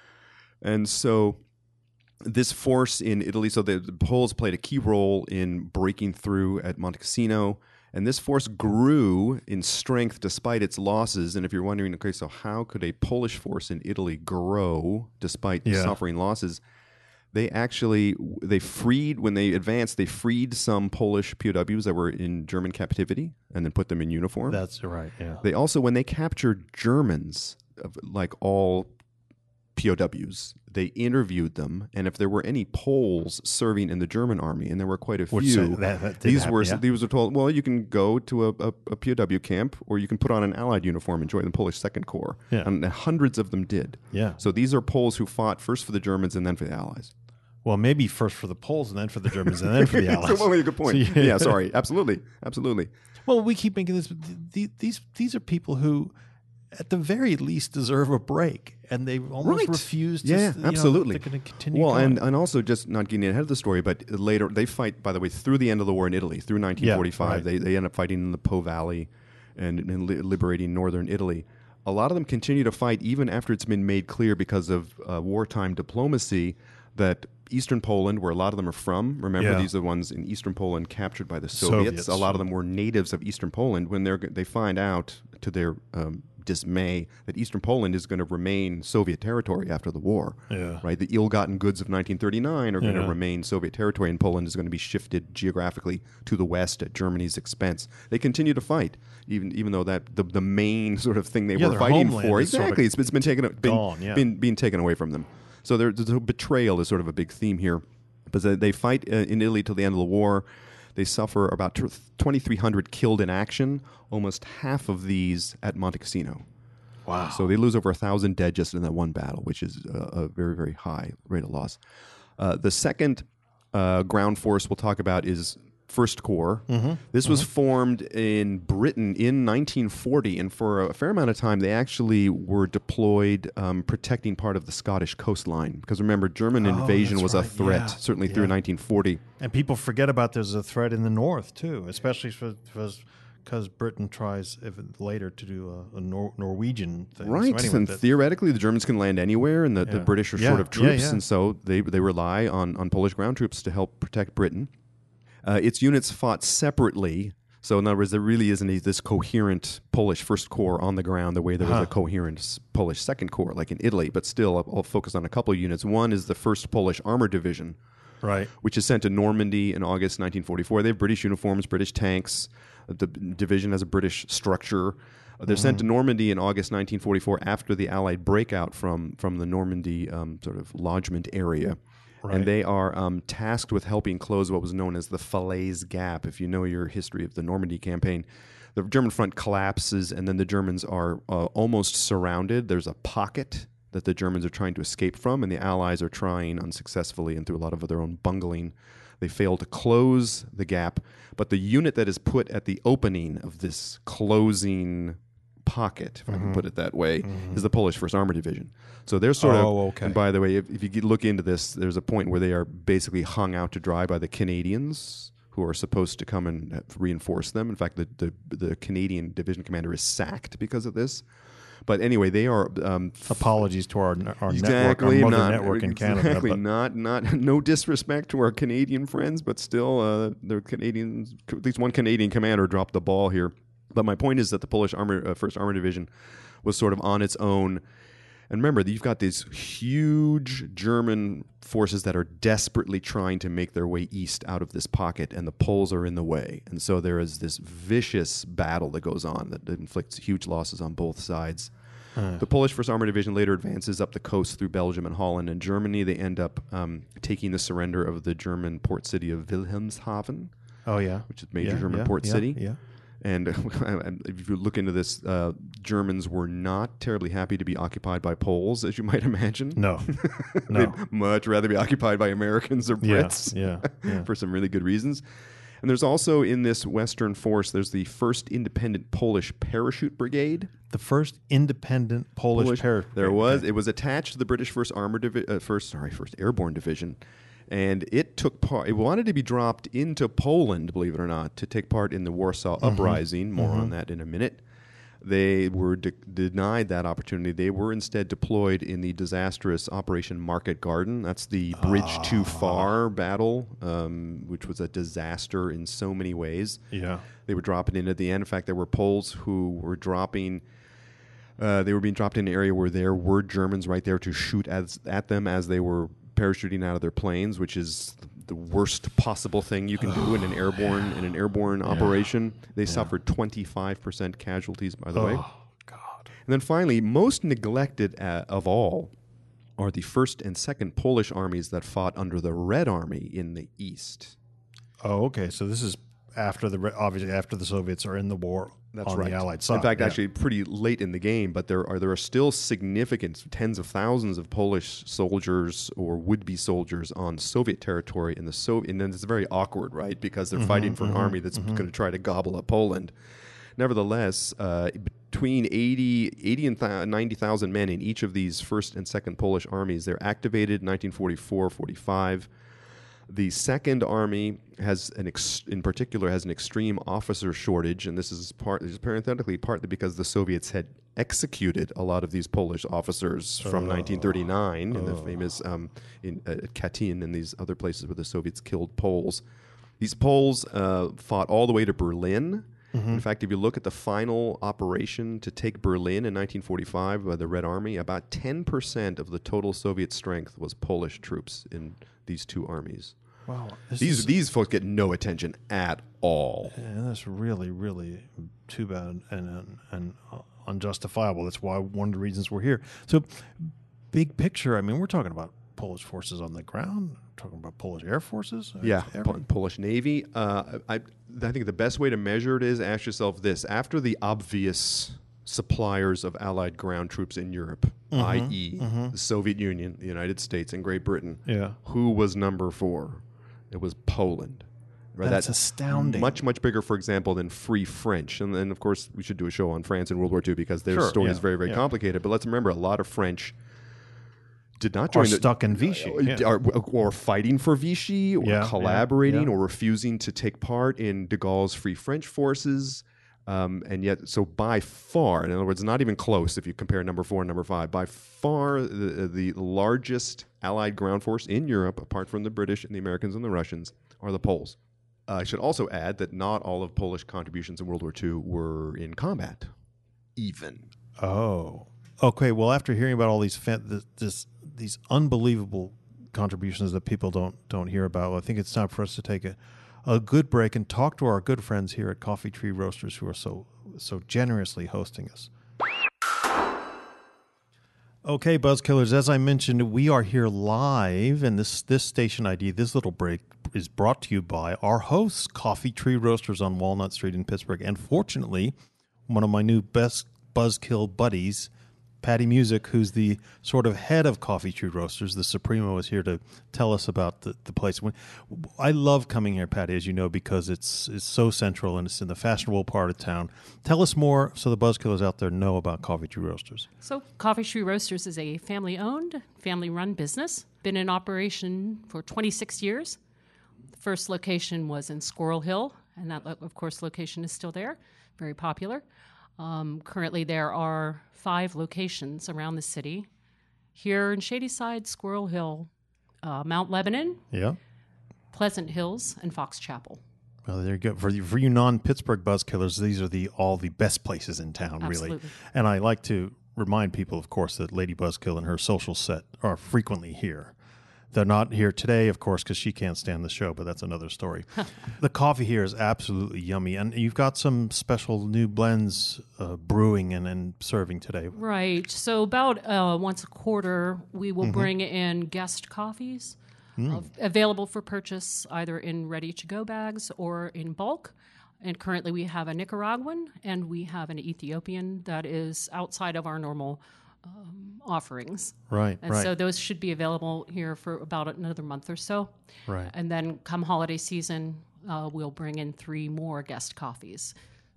Speaker 3: And so this force in Italy, so the, the Poles played a key role in breaking through at Monte Cassino. And this force grew in strength despite its losses. And if you're wondering, okay, so how could a Polish force in Italy grow despite
Speaker 2: Yeah.
Speaker 3: suffering losses? They actually, they freed, when they advanced, they freed some Polish P O Ws that were in German captivity and then put them in uniform.
Speaker 2: That's right, yeah.
Speaker 3: They also, when they captured Germans, of- like all P O Ws, they interviewed them, and if there were any Poles serving in the German army, and there were quite a
Speaker 2: Which,
Speaker 3: few,
Speaker 2: uh, that- that did
Speaker 3: these
Speaker 2: happen,
Speaker 3: were
Speaker 2: yeah.
Speaker 3: these were told, well, you can go to a, a, a P O W camp, or you can put on an Allied uniform and join the Polish Second Corps,
Speaker 2: Yeah.
Speaker 3: and hundreds of them did.
Speaker 2: Yeah.
Speaker 3: So these are Poles who fought first for the Germans and then for the Allies.
Speaker 2: Well, maybe first for the Poles and then for the Germans and then for the Allies.
Speaker 3: So, well, a good point.
Speaker 2: So,
Speaker 3: yeah, sorry, absolutely, absolutely.
Speaker 2: Well, we keep making this. th- These these are people who, at the very least, deserve a break, and they almost
Speaker 3: Right.
Speaker 2: refuse. To,
Speaker 3: Yeah,
Speaker 2: you know,
Speaker 3: absolutely.
Speaker 2: they're going to continue.
Speaker 3: Well,
Speaker 2: going.
Speaker 3: and, and also just not getting ahead of the story, but later they fight, by the way, through the end of the war in Italy, through nineteen forty-five.
Speaker 2: Yeah, right.
Speaker 3: They they end up fighting in the Po Valley and, and li- liberating northern Italy. A lot of them continue to fight even after it's been made clear because of uh, wartime diplomacy that Eastern Poland, where a lot of them are from, remember
Speaker 2: Yeah.
Speaker 3: these are the ones in Eastern Poland captured by the Soviets.
Speaker 2: Soviets.
Speaker 3: A lot of them were natives of Eastern Poland. When they're they find out, to their um, dismay, that Eastern Poland is going to remain Soviet territory after the war.
Speaker 2: Yeah.
Speaker 3: Right, the ill-gotten goods of nineteen thirty-nine are going to
Speaker 2: Yeah.
Speaker 3: remain Soviet territory, and Poland is going to be shifted geographically to the west at Germany's expense. They continue to fight, even even though that the, the main sort of thing they
Speaker 2: Yeah,
Speaker 3: were
Speaker 2: their
Speaker 3: fighting
Speaker 2: homeland
Speaker 3: for
Speaker 2: is sort of
Speaker 3: exactly it's, it's been taken been,
Speaker 2: gone, yeah.
Speaker 3: been being taken away from them. So there, the betrayal is sort of a big theme here. But they, they fight uh, in Italy till the end of the war. They suffer about twenty-three hundred killed in action. Almost half of these at Monte Cassino.
Speaker 2: wow.
Speaker 3: So they lose over a thousand dead just in that one battle, which is a, a very, very high rate of loss. Uh, the second uh, ground force we'll talk about is First Corps.
Speaker 2: Mm-hmm.
Speaker 3: This
Speaker 2: mm-hmm.
Speaker 3: was formed in Britain in nineteen forty, and for a fair amount of time, they actually were deployed um, protecting part of the Scottish coastline. Because remember, German
Speaker 2: Oh,
Speaker 3: invasion
Speaker 2: that's
Speaker 3: was
Speaker 2: right.
Speaker 3: a threat,
Speaker 2: Yeah.
Speaker 3: certainly
Speaker 2: Yeah.
Speaker 3: through nineteen forty.
Speaker 2: And people forget about there's a threat in the north, too, especially because Britain tries if, later to do a, a Nor- Norwegian thing.
Speaker 3: Right,
Speaker 2: So anyway,
Speaker 3: and
Speaker 2: that-
Speaker 3: theoretically, the Germans can land anywhere, and the, the
Speaker 2: Yeah.
Speaker 3: British are
Speaker 2: Yeah.
Speaker 3: short of
Speaker 2: Yeah,
Speaker 3: troops,
Speaker 2: yeah.
Speaker 3: and so they they rely on, on Polish ground troops to help protect Britain. Uh, its units fought separately, so in other words, there really isn't a, this coherent Polish First Corps on the ground the way there was
Speaker 2: Huh.
Speaker 3: a coherent s- Polish Second Corps, like in Italy. But still, I'll, I'll focus on a couple of units. One is the First Polish Armored Division,
Speaker 2: Right.
Speaker 3: which is sent to Normandy in August nineteen forty-four. They have British uniforms, British tanks. The division has a British structure. They're sent to Normandy in August nineteen forty-four after the Allied breakout from, from the Normandy um, sort of lodgement area.
Speaker 2: Right.
Speaker 3: And they are um, tasked with helping close what was known as the Falaise Gap. If you know your history of the Normandy campaign, the German front collapses, and then the Germans are uh, almost surrounded. There's a pocket that the Germans are trying to escape from, and the Allies are trying unsuccessfully and through a lot of their own bungling. They fail to close the gap, but the unit that is put at the opening of this closing pocket, if I can put it that way, is the Polish First Armored Division. So they're sort
Speaker 2: Oh,
Speaker 3: of,
Speaker 2: okay.
Speaker 3: and by the way, if, if you get- look into this, there's a point where they are basically hung out to dry by the Canadians, who are supposed to come and uh, reinforce them. In fact, the, the, the Canadian division commander is sacked because of this. But anyway, they are um,
Speaker 2: Apologies to our, our network,
Speaker 3: exactly
Speaker 2: our mother
Speaker 3: not,
Speaker 2: network in Canada.
Speaker 3: Exactly,
Speaker 2: But
Speaker 3: not not no disrespect to our Canadian friends, but still, uh, the Canadians, at least one Canadian commander dropped the ball here. But my point is that the Polish armor, uh, First Armored Division was sort of on its own. And remember, you've got these huge German forces that are desperately trying to make their way east out of this pocket, and the Poles are in the way. And so there is this vicious battle that goes on that inflicts huge losses on both sides.
Speaker 2: uh,
Speaker 3: The Polish First Armored Division later advances up the coast through Belgium and Holland and Germany. They end up um, taking the surrender of the German port city of Wilhelmshaven,
Speaker 2: oh yeah,
Speaker 3: which is a major
Speaker 2: Yeah,
Speaker 3: German
Speaker 2: yeah,
Speaker 3: port
Speaker 2: yeah,
Speaker 3: city.
Speaker 2: Yeah.
Speaker 3: And if you look into this, uh, Germans were not terribly happy to be occupied by Poles, as you might imagine.
Speaker 2: No.
Speaker 3: They'd
Speaker 2: No.
Speaker 3: much rather be occupied by Americans or
Speaker 2: Yeah,
Speaker 3: Brits
Speaker 2: yeah, yeah.
Speaker 3: for some really good reasons. And there's also in this Western force, there's the first independent Polish parachute brigade.
Speaker 2: The first independent Polish,
Speaker 3: Polish-
Speaker 2: parachute.
Speaker 3: There was. It was attached to the British First Armored Divi- uh, First, sorry, First Airborne Division, and it took part. It wanted to be dropped into Poland, believe it or not, to take part in the Warsaw Uprising. More on that in a minute. They were de- denied that opportunity. They were instead deployed in the disastrous Operation Market Garden. That's the Bridge Too Far battle, um, which was a disaster in so many ways.
Speaker 2: Yeah.
Speaker 3: They were dropping in at the end. In fact, there were Poles who were dropping. Uh, they were being dropped in an area where there were Germans right there to shoot as, at them as they were parachuting out of their planes, which is the worst possible thing you can do in an airborne in an airborne operation. They suffered twenty-five percent casualties, by the way.
Speaker 2: Oh God.
Speaker 3: And then finally, most neglected uh, of all are the first and second Polish armies that fought under the Red Army in the east.
Speaker 2: Oh, okay. So this is after the obviously after the Soviets are in the war
Speaker 3: That's
Speaker 2: on
Speaker 3: right.
Speaker 2: the Allied side.
Speaker 3: In fact,
Speaker 2: Yeah.
Speaker 3: actually, pretty late in the game, but there are there are still significant tens of thousands of Polish soldiers or would-be soldiers on Soviet territory in the Soviet, and then it's very awkward, right? Because they're fighting for an army that's going to try to gobble up Poland. Nevertheless, uh, between eighty, eighty and th- ninety thousand men in each of these first and second Polish armies, they're activated in nineteen forty-four forty-five. The Second Army has an ex- in particular has an extreme officer shortage, and this is part this is parenthetically partly because the Soviets had executed a lot of these Polish officers from nineteen thirty-nine in the famous um, in uh, Katyn and these other places where the Soviets killed Poles. These Poles uh, fought all the way to Berlin. In fact, if you look at the final operation to take Berlin in nineteen forty-five by the Red Army, about ten percent of the total Soviet strength was Polish troops in these two armies.
Speaker 2: Wow. This
Speaker 3: These
Speaker 2: is,
Speaker 3: these folks get no attention at all.
Speaker 2: yeah, that's really, really too bad and and, and uh, unjustifiable. That's why one of the reasons we're here. So, big picture. I mean, we're talking about Polish forces on the ground. We're talking about Polish air forces.
Speaker 3: Yeah,
Speaker 2: Every-
Speaker 3: Po- Polish Navy. Uh, I, I think the best way to measure it is ask yourself this. After the obvious suppliers of Allied ground troops in Europe, that is the Soviet Union, the United States, and Great Britain,
Speaker 2: Yeah.
Speaker 3: who was number four? It was Poland. Right?
Speaker 2: That's astounding.
Speaker 3: Much, much bigger, for example, than Free French. And then, of course, we should do a show on France in World War Two because their
Speaker 2: Sure,
Speaker 3: story
Speaker 2: yeah,
Speaker 3: is very, very
Speaker 2: yeah.
Speaker 3: complicated. But let's remember, a lot of French did not
Speaker 2: Or
Speaker 3: join the,
Speaker 2: stuck in Vichy.
Speaker 3: uh,
Speaker 2: yeah.
Speaker 3: or, or fighting for Vichy, or
Speaker 2: Yeah, yeah,
Speaker 3: collaborating,
Speaker 2: yeah.
Speaker 3: or refusing to take part in de Gaulle's Free French forces. Um, and yet, so by far, in other words, not even close if you compare number four and number five, by far the, the largest Allied ground force in Europe, apart from the British and the Americans and the Russians, are the Poles. Uh, I should also add that not all of Polish contributions in World War Two were in combat, even.
Speaker 2: Oh, okay. Well, after hearing about all these fan- this, this these unbelievable contributions that people don't don't hear about, I think it's time for us to take a, a good break and talk to our good friends here at Coffee Tree Roasters, who are so so generously hosting us. Okay, Buzzkillers, as I mentioned, we are here live, and this this station I D, this little break, is brought to you by our hosts, Coffee Tree Roasters on Walnut Street in Pittsburgh. And fortunately, one of my new best Buzzkill buddies, Patty Music, who's the sort of head of Coffee Tree Roasters, the Supremo, is here to tell us about the, the place. When, I love coming here, Patty, as you know, because it's it's so central and it's in the fashionable part of town. Tell us more so the Buzzkillers out there know about Coffee Tree Roasters.
Speaker 4: So Coffee Tree Roasters is a family-owned, family-run business. Been in operation for twenty-six years. The first location was in Squirrel Hill, and that, of course, location is still there. Very popular. Um, currently, there are five locations around the city. Here in Shadyside, Squirrel Hill, uh, Mount Lebanon,
Speaker 2: Yeah.
Speaker 4: Pleasant Hills, and Fox Chapel.
Speaker 2: Well, there you go. For you, for you non-Pittsburgh Buzzkillers, these are the all the best places in town, really.
Speaker 4: Absolutely.
Speaker 2: And I like to remind people, of course, that Lady Buzzkill and her social set are frequently here. They're not here today, of course, because she can't stand the show, but that's another story. The coffee here is absolutely yummy, and you've got some special new blends uh, brewing and, and serving today.
Speaker 4: Right. So about uh, once a quarter, we will bring in guest coffees uh, available for purchase either in ready-to-go bags or in bulk. And currently we have a Nicaraguan and we have an Ethiopian that is outside of our normal um, offerings.
Speaker 2: Right,
Speaker 4: And
Speaker 2: right,
Speaker 4: so those should be available here for about another month or so.
Speaker 2: right.
Speaker 4: And then come holiday season, uh, we'll bring in three more guest coffees.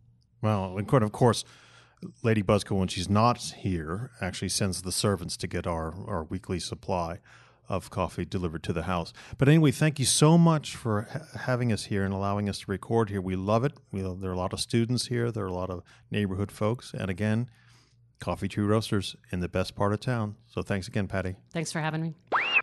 Speaker 2: Well, and of course, Lady Buzzkill, when she's not here, actually sends the servants to get our, our weekly supply of coffee delivered to the house. But anyway, thank you so much for ha- having us here and allowing us to record here. We love it. We love, there are a lot of students here. There are a lot of neighborhood folks. And again, Coffee Tree Roasters in the best part of town. So thanks again, Patty.
Speaker 4: Thanks for having me.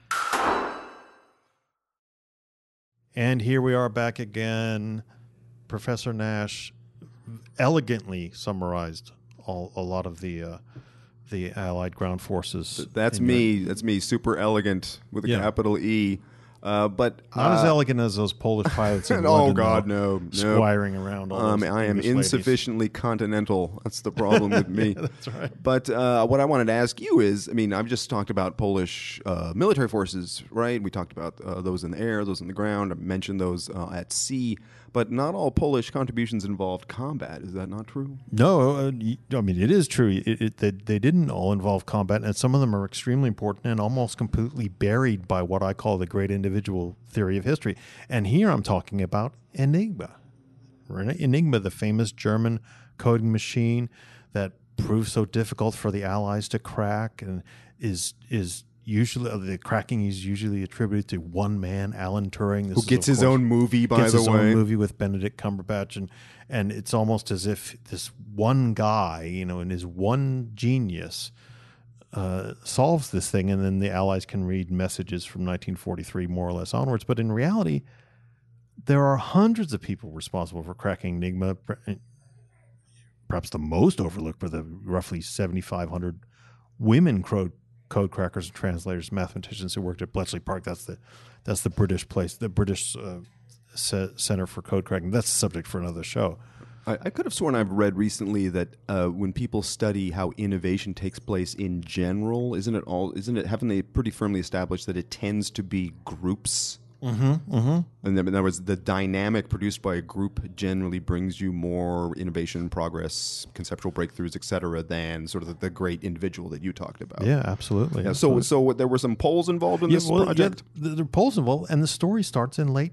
Speaker 2: And here we are back again. Professor Nash elegantly summarized all, a lot of the uh, the Allied ground forces.
Speaker 3: That's
Speaker 2: in
Speaker 3: me.
Speaker 2: your-
Speaker 3: That's me. Super elegant with a
Speaker 2: Yeah.
Speaker 3: capital E. Uh, but
Speaker 2: Not as
Speaker 3: uh,
Speaker 2: elegant as those Polish pilots in
Speaker 3: oh
Speaker 2: London,
Speaker 3: God,
Speaker 2: though,
Speaker 3: no, no.
Speaker 2: squiring around. All
Speaker 3: Um,
Speaker 2: those
Speaker 3: I am
Speaker 2: English ladies.
Speaker 3: insufficiently continental. That's the problem with me.
Speaker 2: That's right.
Speaker 3: But uh, what I wanted to ask you is, I mean, I've just talked about Polish uh, military forces, right? We talked about uh, those in the air, those on the ground. I mentioned those uh, at sea. But not all Polish contributions involved combat. Is that not true?
Speaker 2: No, uh, y- I mean, it is true. It, it, they, they didn't all involve combat, and some of them are extremely important and almost completely buried by what I call the great individual theory of history. And here I'm talking about Enigma. Right? Enigma, the famous German coding machine that proved so difficult for the Allies to crack and is is usually, uh, the cracking is usually attributed to one man, Alan Turing. This
Speaker 3: Who
Speaker 2: is,
Speaker 3: gets
Speaker 2: of
Speaker 3: his
Speaker 2: course,
Speaker 3: own movie, by
Speaker 2: gets
Speaker 3: the
Speaker 2: his
Speaker 3: way.
Speaker 2: own movie with Benedict Cumberbatch, and and it's almost as if this one guy, you know, and his one genius uh, solves this thing, and then the Allies can read messages from nineteen forty-three more or less onwards. But in reality, there are hundreds of people responsible for cracking Enigma. Perhaps the most overlooked were the roughly seventy-five hundred women code code crackers and translators, mathematicians who worked at Bletchley Park. That's the that's the British place, the British uh, C- Center for Code Cracking. That's the subject for another show.
Speaker 3: I, I could have sworn I've read recently that uh, when people study how innovation takes place in general, isn't it all? Isn't it? Haven't they pretty firmly established that it tends to be groups?
Speaker 2: Mm-hmm. Mm-hmm.
Speaker 3: And then, in other words, the dynamic produced by a group generally brings you more innovation, progress, conceptual breakthroughs, et cetera, than sort of the, the great individual that you talked about.
Speaker 2: Yeah, absolutely.
Speaker 3: Yeah, so, so there were some Poles involved in
Speaker 2: Yeah,
Speaker 3: this
Speaker 2: well,
Speaker 3: project.
Speaker 2: Yeah, the, the Poles involved, and the story starts in late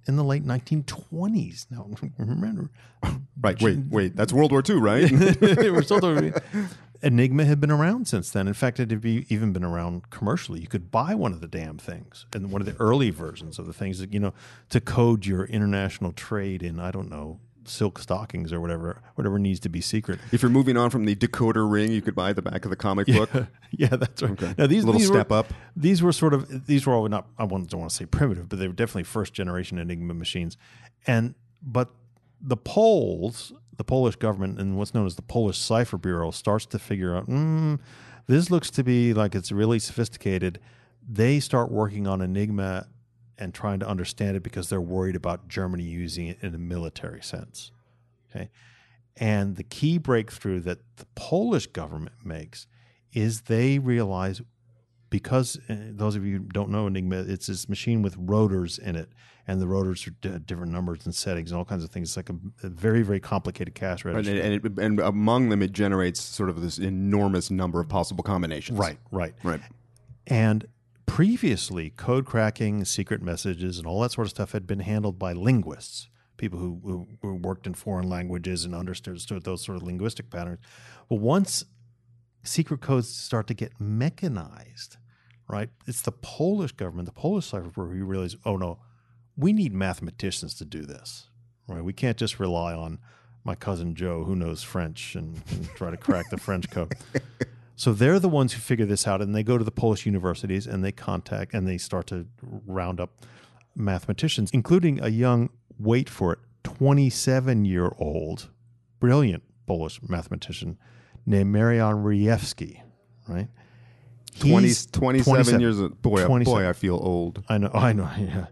Speaker 2: in the late nineteen twenties. Now, remember.
Speaker 3: Right, wait, wait. That's World War Two, right?
Speaker 2: We're still talking. Enigma had been around since then. In fact, it had be, even been around commercially. You could buy one of the damn things, and one of the early versions of the things that, you know, to code your international trade in, I don't know, silk stockings or whatever, whatever needs to be secret.
Speaker 3: If you're moving on from the decoder ring, you could buy the back of the comic
Speaker 2: yeah,
Speaker 3: book.
Speaker 2: Yeah, that's right.
Speaker 3: Okay.
Speaker 2: Now, these
Speaker 3: a little
Speaker 2: these
Speaker 3: step
Speaker 2: were,
Speaker 3: up.
Speaker 2: These were sort of these were all not. I don't want to say primitive, but they were definitely first generation Enigma machines. And but the Poles, the Polish government, and what's known as the Polish Cipher Bureau starts to figure out, mm, this looks to be like it's really sophisticated. They start working on Enigma and trying to understand it because they're worried about Germany using it in a military sense. Okay, and the key breakthrough that the Polish government makes is they realize, because uh, those of you who don't know Enigma, it's this machine with rotors in it, and the rotors are d- different numbers and settings and all kinds of things. It's like a, a very, very complicated cash
Speaker 3: Right,
Speaker 2: register.
Speaker 3: and, and, it, and among them, it generates sort of this enormous number of possible combinations.
Speaker 2: Right, right.
Speaker 3: Right.
Speaker 2: And previously, code cracking, secret messages, and all that sort of stuff had been handled by linguists, people who, who, who worked in foreign languages and understood those sort of linguistic patterns. But once secret codes start to get mechanized, right, it's the Polish government, the Polish Cipher Bureau, who realize, oh no, we need mathematicians to do this, right? We can't just rely on my cousin Joe, who knows French, and, and try to crack the French code. So they're the ones who figure this out, and they go to the Polish universities and they contact and they start to round up mathematicians, including a young, wait for it, twenty-seven-year-old, brilliant Polish mathematician named Marian Rejewski, right?
Speaker 3: twenty,
Speaker 2: He's
Speaker 3: twenty-seven,
Speaker 2: twenty-seven
Speaker 3: years old. Boy,
Speaker 2: twenty-seven.
Speaker 3: boy, I feel old.
Speaker 2: I know, I know. Yeah,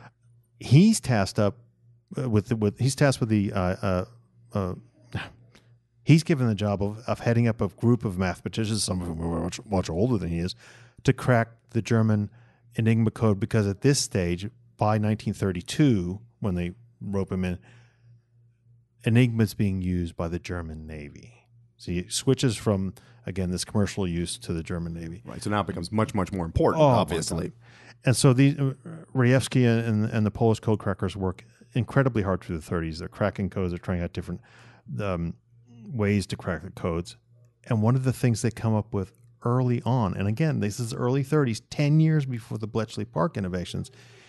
Speaker 2: he's tasked up uh, with the, with he's tasked with the uh, uh, uh, he's given the job of, of heading up a group of mathematicians, some of whom are much, much older than he is, to crack the German Enigma code, because at this stage, by nineteen thirty-two, when they rope him in, Enigma is being used by the German Navy. So he switches from, again, this commercial use to the German Navy.
Speaker 3: Right, so now it becomes much, much more important,
Speaker 2: Oh,
Speaker 3: obviously.
Speaker 2: And so the uh, Rejewski and, and the Polish code crackers work incredibly hard through the thirties. They're cracking codes. They're trying out different um, ways to crack the codes. And one of the things they come up with early on, and again, this is early thirties, ten years before the Bletchley Park innovations,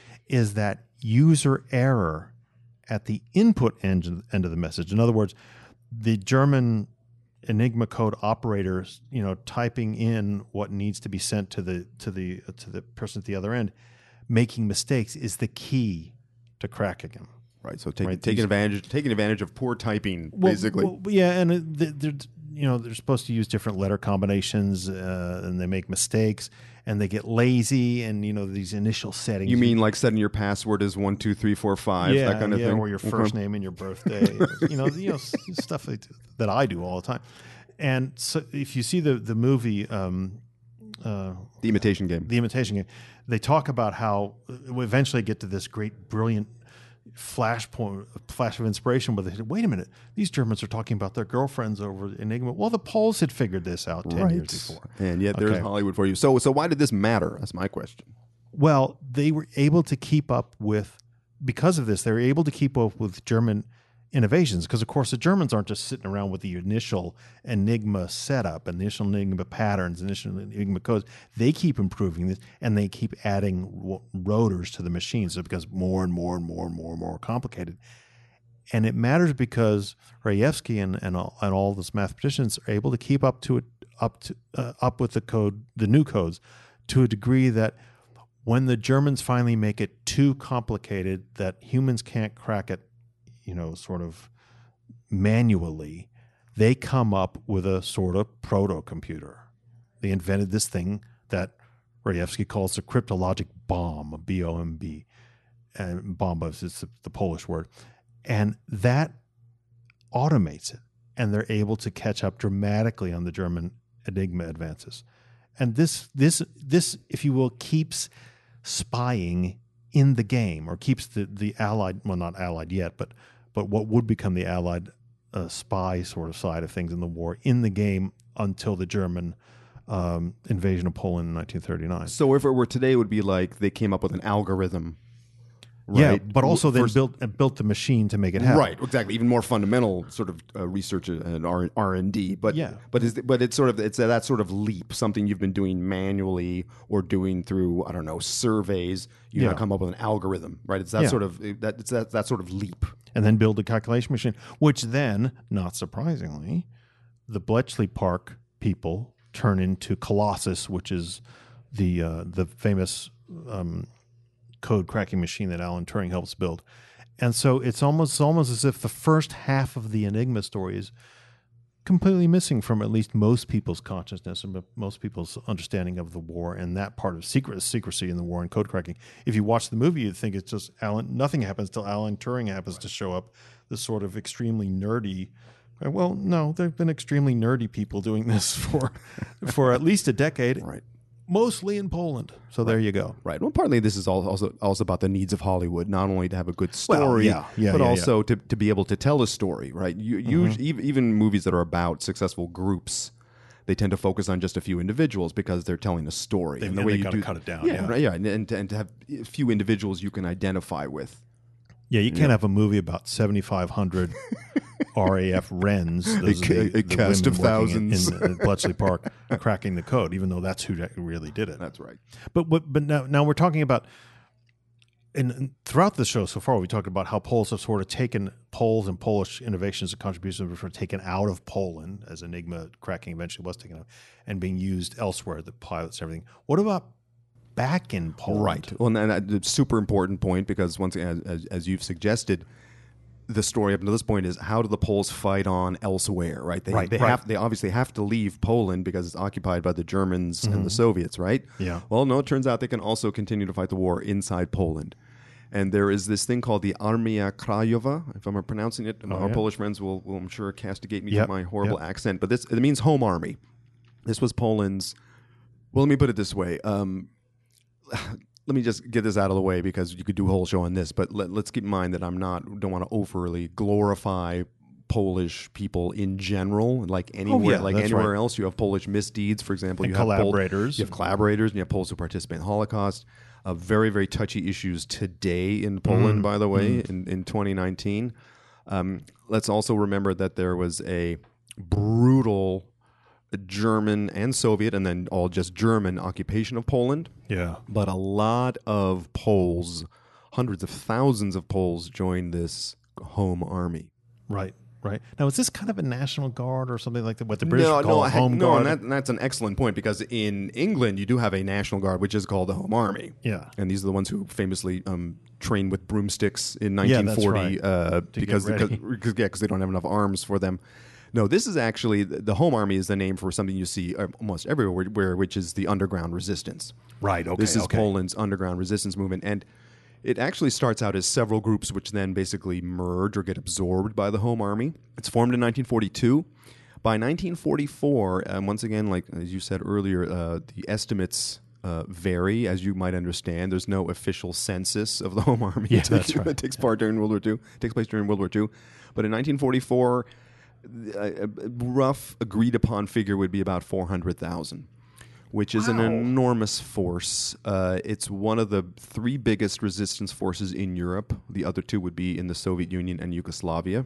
Speaker 2: is that user error at the input end, end of the message. In other words, the German Enigma code operators, you know, typing in what needs to be sent to the to the to the person at the other end, making mistakes is the key to cracking them.
Speaker 3: Right, so take,
Speaker 2: Right,
Speaker 3: taking
Speaker 2: these-
Speaker 3: advantage taking advantage of poor typing,
Speaker 2: Well,
Speaker 3: basically.
Speaker 2: well, yeah, and it- they- they're you know they're supposed to use different letter combinations, uh, and they make mistakes, and they get lazy, and you know these initial settings.
Speaker 3: you mean like setting your password as one, two, three, four, five,
Speaker 2: yeah,
Speaker 3: that kind of
Speaker 2: yeah,
Speaker 3: thing?
Speaker 2: or your
Speaker 3: Okay.
Speaker 2: first name and your birthday, you know, you know, s- stuff that, that I do all the time. And so, if you see the the movie, um, uh,
Speaker 3: The Imitation Game.
Speaker 2: The Imitation Game, they talk about how we eventually get to this great, brilliant flash point, flash of inspiration, where they said, "Wait a minute, these Germans are talking about their girlfriends over Enigma." Well, the Poles had figured this out ten years before.
Speaker 3: And yet there's
Speaker 2: Okay.
Speaker 3: Hollywood for you. So, so why did this matter? That's my question.
Speaker 2: Well, they were able to keep up with, because of this, they were able to keep up with German innovations. Because, of course, the Germans aren't just sitting around with the initial Enigma setup, initial Enigma patterns, initial Enigma codes. They keep improving this, and they keep adding ro- rotors to the machine. So it becomes more and more and more and more and more complicated. And it matters because Rejewski and, and, all, and all those mathematicians are able to keep up to it, up to uh, up with the code, the new codes, to a degree that when the Germans finally make it too complicated that humans can't crack it, you know, sort of manually, they come up with a sort of proto-computer. They invented this thing that Rejewski calls the cryptologic bomb, a B O M B, and bomba is the, the Polish word, and that automates it, and they're able to catch up dramatically on the German Enigma advances. And this, this, this, if you will, keeps spying in the game, or keeps the, the Allied, well, not Allied yet, but but what would become the Allied uh, spy sort of side of things in the war in the game until the German um, invasion of Poland in nineteen thirty-nine.
Speaker 3: So if it were today, it would be like they came up with an algorithm
Speaker 2: Yeah,
Speaker 3: right?
Speaker 2: but also then
Speaker 3: First-
Speaker 2: built uh, built the machine to make it happen.
Speaker 3: Right, exactly. Even more fundamental sort of uh, research and R R and D. But
Speaker 2: Yeah.
Speaker 3: but is but it's sort of it's that sort of leap, something you've been doing manually or doing through I don't know surveys. You
Speaker 2: Yeah.
Speaker 3: now come up with an algorithm, right? It's that
Speaker 2: Yeah.
Speaker 3: sort of that it's that that sort of leap.
Speaker 2: And then build a calculation machine, which then, not surprisingly, the Bletchley Park people turn into Colossus, which is the uh, the famous um, code cracking machine that Alan Turing helps build. And so it's almost almost as if the first half of the Enigma story is completely missing from at least most people's consciousness and most people's understanding of the war and that part of secret secrecy in the war and code cracking. If you watch the movie, you'd think it's just Alan. Nothing happens till Alan Turing happens to show up. This sort of extremely nerdy. Well, no, there've been extremely nerdy people doing this for for at least a decade.
Speaker 3: Right.
Speaker 2: Mostly in Poland. So there you go.
Speaker 3: Right. Well, partly this is al- also also about the needs of Hollywood, not only to have a good story,
Speaker 2: yeah, yeah,
Speaker 3: but
Speaker 2: yeah,
Speaker 3: also To, to be able to tell a story. Right. You, you even, even movies that are about successful groups, they tend to focus on just a few individuals because they're telling a story.
Speaker 2: They-
Speaker 3: and the
Speaker 2: and
Speaker 3: way
Speaker 2: they
Speaker 3: you
Speaker 2: gotta
Speaker 3: do
Speaker 2: cut it down,
Speaker 3: yeah,
Speaker 2: yeah.
Speaker 3: right, yeah, and, and, to, and to have a few individuals you can identify with.
Speaker 2: Yeah, you can't have a movie about seventy-five hundred R A F Wrens, those
Speaker 3: A ca-
Speaker 2: are the,
Speaker 3: a
Speaker 2: the
Speaker 3: cast
Speaker 2: women
Speaker 3: of
Speaker 2: working in-
Speaker 3: thousands.
Speaker 2: in, in Bletchley Park cracking the code, even though that's who really did it.
Speaker 3: That's right.
Speaker 2: But but, but now, now we're talking about, and, and throughout the show so far, we talked about how Poles have sort of taken Poles and Polish innovations and contributions were sort of taken out of Poland, as Enigma cracking eventually was taken out, and being used elsewhere, the pilots and everything. What about back in Poland?
Speaker 3: Right. Well, and that's a super important point because once again, as, as you've suggested, the story up to this point is how do the Poles fight on elsewhere? Right. They
Speaker 2: Right,
Speaker 3: they
Speaker 2: right.
Speaker 3: have they obviously have to leave Poland because it's occupied by the Germans and the Soviets. Right.
Speaker 2: Yeah.
Speaker 3: Well, no, it turns out they can also continue to fight the war inside Poland. And there is this thing called the Armia Krajowa, if I'm pronouncing it. and
Speaker 2: Oh,
Speaker 3: our
Speaker 2: yeah.
Speaker 3: Polish friends will, will, I'm sure, castigate me
Speaker 2: Yep,
Speaker 3: for my horrible
Speaker 2: yep.
Speaker 3: accent. But this it means home army. This was Poland's. Well, let me put it this way. Um, let me just get this out of the way because you could do a whole show on this. But let, let's keep in mind that I'm not don't want to overly glorify Polish people in general. Like anywhere,
Speaker 2: yeah,
Speaker 3: like
Speaker 2: that's
Speaker 3: anywhere
Speaker 2: right.
Speaker 3: else, you have Polish misdeeds. For example,
Speaker 2: And
Speaker 3: you have Pol-
Speaker 2: collaborators.
Speaker 3: you have collaborators, and you have Poles who participate in the Holocaust. Uh, very, very touchy issues today in Poland,
Speaker 2: Mm-hmm.
Speaker 3: by the way, in, in twenty nineteen. Um, let's also remember that there was a brutal German and Soviet, and then all just German occupation of Poland.
Speaker 2: Yeah.
Speaker 3: But a lot of Poles, hundreds of thousands of Poles, joined this home army.
Speaker 2: Right. Right. Now, is this kind of a National Guard or something like that? What the British
Speaker 3: no,
Speaker 2: would
Speaker 3: no,
Speaker 2: call
Speaker 3: I
Speaker 2: a
Speaker 3: had-
Speaker 2: Home
Speaker 3: no,
Speaker 2: Guard?
Speaker 3: and that, that's an excellent point because in England you do have a National Guard which is called the Home Army.
Speaker 2: Yeah.
Speaker 3: and these are the ones who famously um, trained with broomsticks in
Speaker 2: Yeah,
Speaker 3: nineteen
Speaker 2: that's
Speaker 3: forty
Speaker 2: right.
Speaker 3: uh,
Speaker 2: get
Speaker 3: because because
Speaker 2: ready.
Speaker 3: because, yeah, 'cause they don't have enough arms for them. No, this is actually the, the Home Army is the name for something you see uh, almost everywhere, where, which is the underground resistance.
Speaker 2: Right. Okay.
Speaker 3: This is
Speaker 2: okay.
Speaker 3: Poland's underground resistance movement, and it actually starts out as several groups which then basically merge or get absorbed by the Home Army. It's formed in nineteen forty-two. By nineteen forty-four, and once again, like as you said earlier, uh, the estimates uh, vary, as you might understand. There's no official census of the Home Army.
Speaker 2: Yeah,
Speaker 3: It
Speaker 2: that's
Speaker 3: takes,
Speaker 2: right.
Speaker 3: it takes part during World War Two. Takes place during World War Two. But in nineteen forty-four, a, a rough agreed upon figure would be about four hundred thousand. Which is an
Speaker 2: Wow.
Speaker 3: enormous force. Uh, it's one of the three biggest resistance forces in Europe. The other two would be in the Soviet Union and Yugoslavia.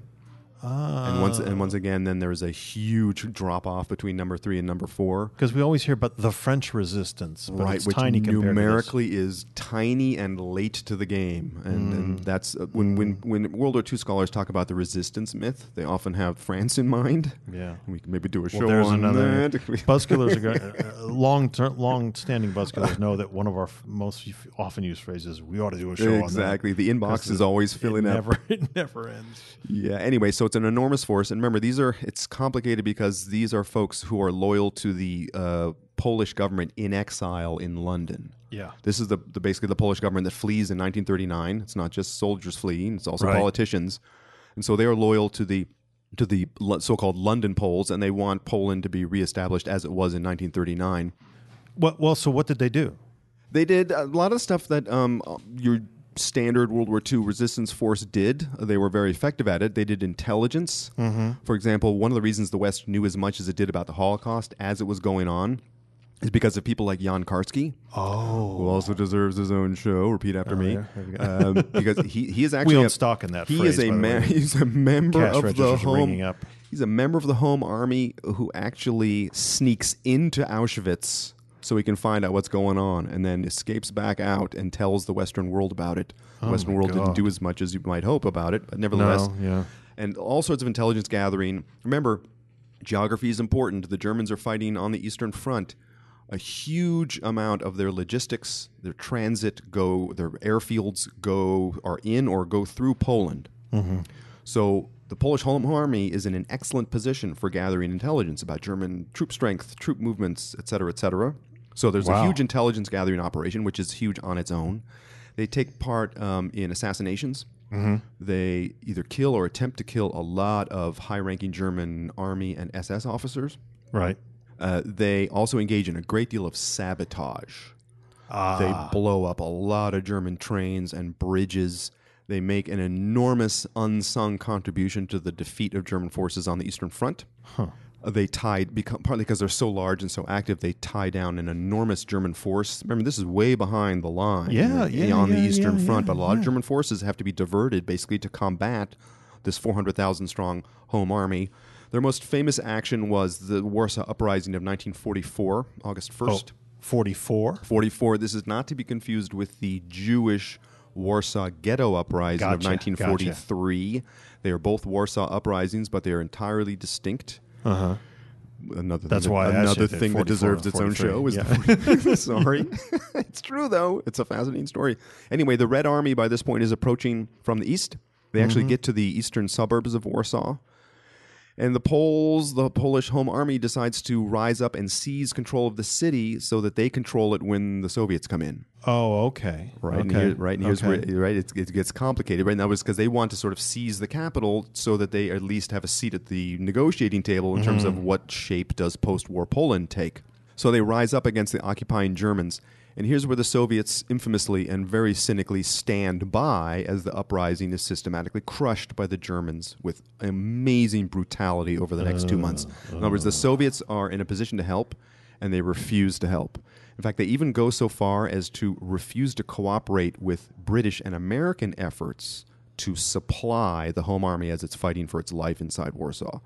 Speaker 2: Ah.
Speaker 3: And once and once again, then there is a huge drop off between number three and number four.
Speaker 2: Because we always hear about the French resistance, but
Speaker 3: Right,
Speaker 2: it's
Speaker 3: which
Speaker 2: tiny compared to this.
Speaker 3: numerically is tiny and late to the game, and,
Speaker 2: Mm.
Speaker 3: and that's uh, when when when World War Two scholars talk about the resistance myth, they often have France in mind.
Speaker 2: Yeah.
Speaker 3: And we can maybe do a
Speaker 2: Well,
Speaker 3: show
Speaker 2: there's
Speaker 3: on
Speaker 2: another.
Speaker 3: that.
Speaker 2: Buskillers are going, uh, long ter- long standing buskillers know that one of our f- most f- often used phrases, we ought to do a show
Speaker 3: Exactly, the
Speaker 2: on that.
Speaker 3: inbox is always
Speaker 2: it
Speaker 3: filling up.
Speaker 2: never, It never ends.
Speaker 3: Yeah. Anyway, so it's an enormous force, and remember, these are it's complicated because these are folks who are loyal to the uh, Polish government in exile in London.
Speaker 2: Yeah.
Speaker 3: This is the, the basically the Polish government that flees in nineteen thirty-nine. It's not just soldiers fleeing; it's also
Speaker 2: Right.
Speaker 3: politicians, and so they are loyal to the to the lo- so-called London Poles, and they want Poland to be reestablished as it was in nineteen thirty-nine.
Speaker 2: Well, well, so what did they do?
Speaker 3: They did a lot of stuff that um, your standard World War Two resistance force did. They were very effective at it. They did intelligence.
Speaker 2: Mm-hmm.
Speaker 3: For example, one of the reasons the West knew as much as it did about the Holocaust as it was going on is because of people like Jan Karski,
Speaker 2: Oh,
Speaker 3: who also deserves his own show. Repeat after
Speaker 2: Oh,
Speaker 3: me,
Speaker 2: yeah. There we go.
Speaker 3: um, because he he is
Speaker 2: we
Speaker 3: actually
Speaker 2: own
Speaker 3: a,
Speaker 2: stock in that
Speaker 3: he
Speaker 2: phrase.
Speaker 3: is a
Speaker 2: by the
Speaker 3: ma-
Speaker 2: way.
Speaker 3: he's a member
Speaker 2: Cash
Speaker 3: of the
Speaker 2: registers are
Speaker 3: home.
Speaker 2: ringing up.
Speaker 3: He's a member of the Home Army who actually sneaks into Auschwitz so he can find out what's going on, and then escapes back out and tells the Western world about it. The
Speaker 2: Oh
Speaker 3: Western
Speaker 2: my
Speaker 3: world didn't
Speaker 2: God.
Speaker 3: do as much as you might hope about it, but nevertheless,
Speaker 2: No, yeah.
Speaker 3: and all sorts of intelligence gathering. Remember, geography is important. The Germans are fighting on the Eastern Front. A huge amount of their logistics, their transit go, their airfields go, are in or go through Poland.
Speaker 2: Mm-hmm.
Speaker 3: So the Polish Home Army is in an excellent position for gathering intelligence about German troop strength, troop movements, et cetera, et cetera. So there's
Speaker 2: Wow.
Speaker 3: a huge intelligence gathering operation, which is huge on its own. They take part um, in assassinations.
Speaker 2: Mm-hmm.
Speaker 3: They either kill or attempt to kill a lot of high-ranking German army and S S officers.
Speaker 2: Right.
Speaker 3: Uh, they also engage in a great deal of sabotage.
Speaker 2: Ah.
Speaker 3: They blow up a lot of German trains and bridges. They make an enormous unsung contribution to the defeat of German forces on the Eastern Front.
Speaker 2: Huh.
Speaker 3: Uh, They tied, become, partly because they're so large and so active, they tie down an enormous German force. Remember, this is way behind the line
Speaker 2: Yeah,
Speaker 3: uh,
Speaker 2: yeah,
Speaker 3: on the
Speaker 2: yeah,
Speaker 3: Eastern
Speaker 2: yeah,
Speaker 3: Front,
Speaker 2: yeah,
Speaker 3: but a lot
Speaker 2: yeah.
Speaker 3: of German forces have to be diverted basically to combat this four hundred thousand strong Home Army. Their most famous action was the Warsaw Uprising of nineteen forty-four, August first.
Speaker 2: Oh, forty-four.
Speaker 3: forty-four. This is not to be confused with the Jewish Warsaw Ghetto Uprising of
Speaker 2: Gotcha,
Speaker 3: nineteen forty-three. They are both Warsaw uprisings, but they are entirely distinct.
Speaker 2: Uh-huh.
Speaker 3: Another
Speaker 2: That's
Speaker 3: thing
Speaker 2: why I
Speaker 3: that,
Speaker 2: asked you
Speaker 3: another
Speaker 2: if they're
Speaker 3: thing that
Speaker 2: forty-four
Speaker 3: deserves
Speaker 2: or
Speaker 3: its own show is
Speaker 2: forty-three.
Speaker 3: the sorry. It's true though. It's a fascinating story. Anyway, the Red Army by this point is approaching from the east. They actually
Speaker 2: Mm-hmm.
Speaker 3: get to the eastern suburbs of Warsaw. And the Poles, the Polish Home Army decides to rise up and seize control of the city so that they control it when the Soviets come in.
Speaker 2: Oh, okay.
Speaker 3: Right, and
Speaker 2: Okay.
Speaker 3: here, right, and here's
Speaker 2: okay.
Speaker 3: where right it's, it gets complicated. Right now, is because they want to sort of seize the capital so that they at least have a seat at the negotiating table in terms
Speaker 2: Mm-hmm.
Speaker 3: of what shape does post-war Poland take. So they rise up against the occupying Germans, and here's where the Soviets infamously and very cynically stand by as the uprising is systematically crushed by the Germans with amazing brutality over the next two months. In other words, the Soviets are in a position to help, and they refuse to help. In fact, they even go so far as to refuse to cooperate with British and American efforts to supply the Home Army as it's fighting for its life inside Warsaw.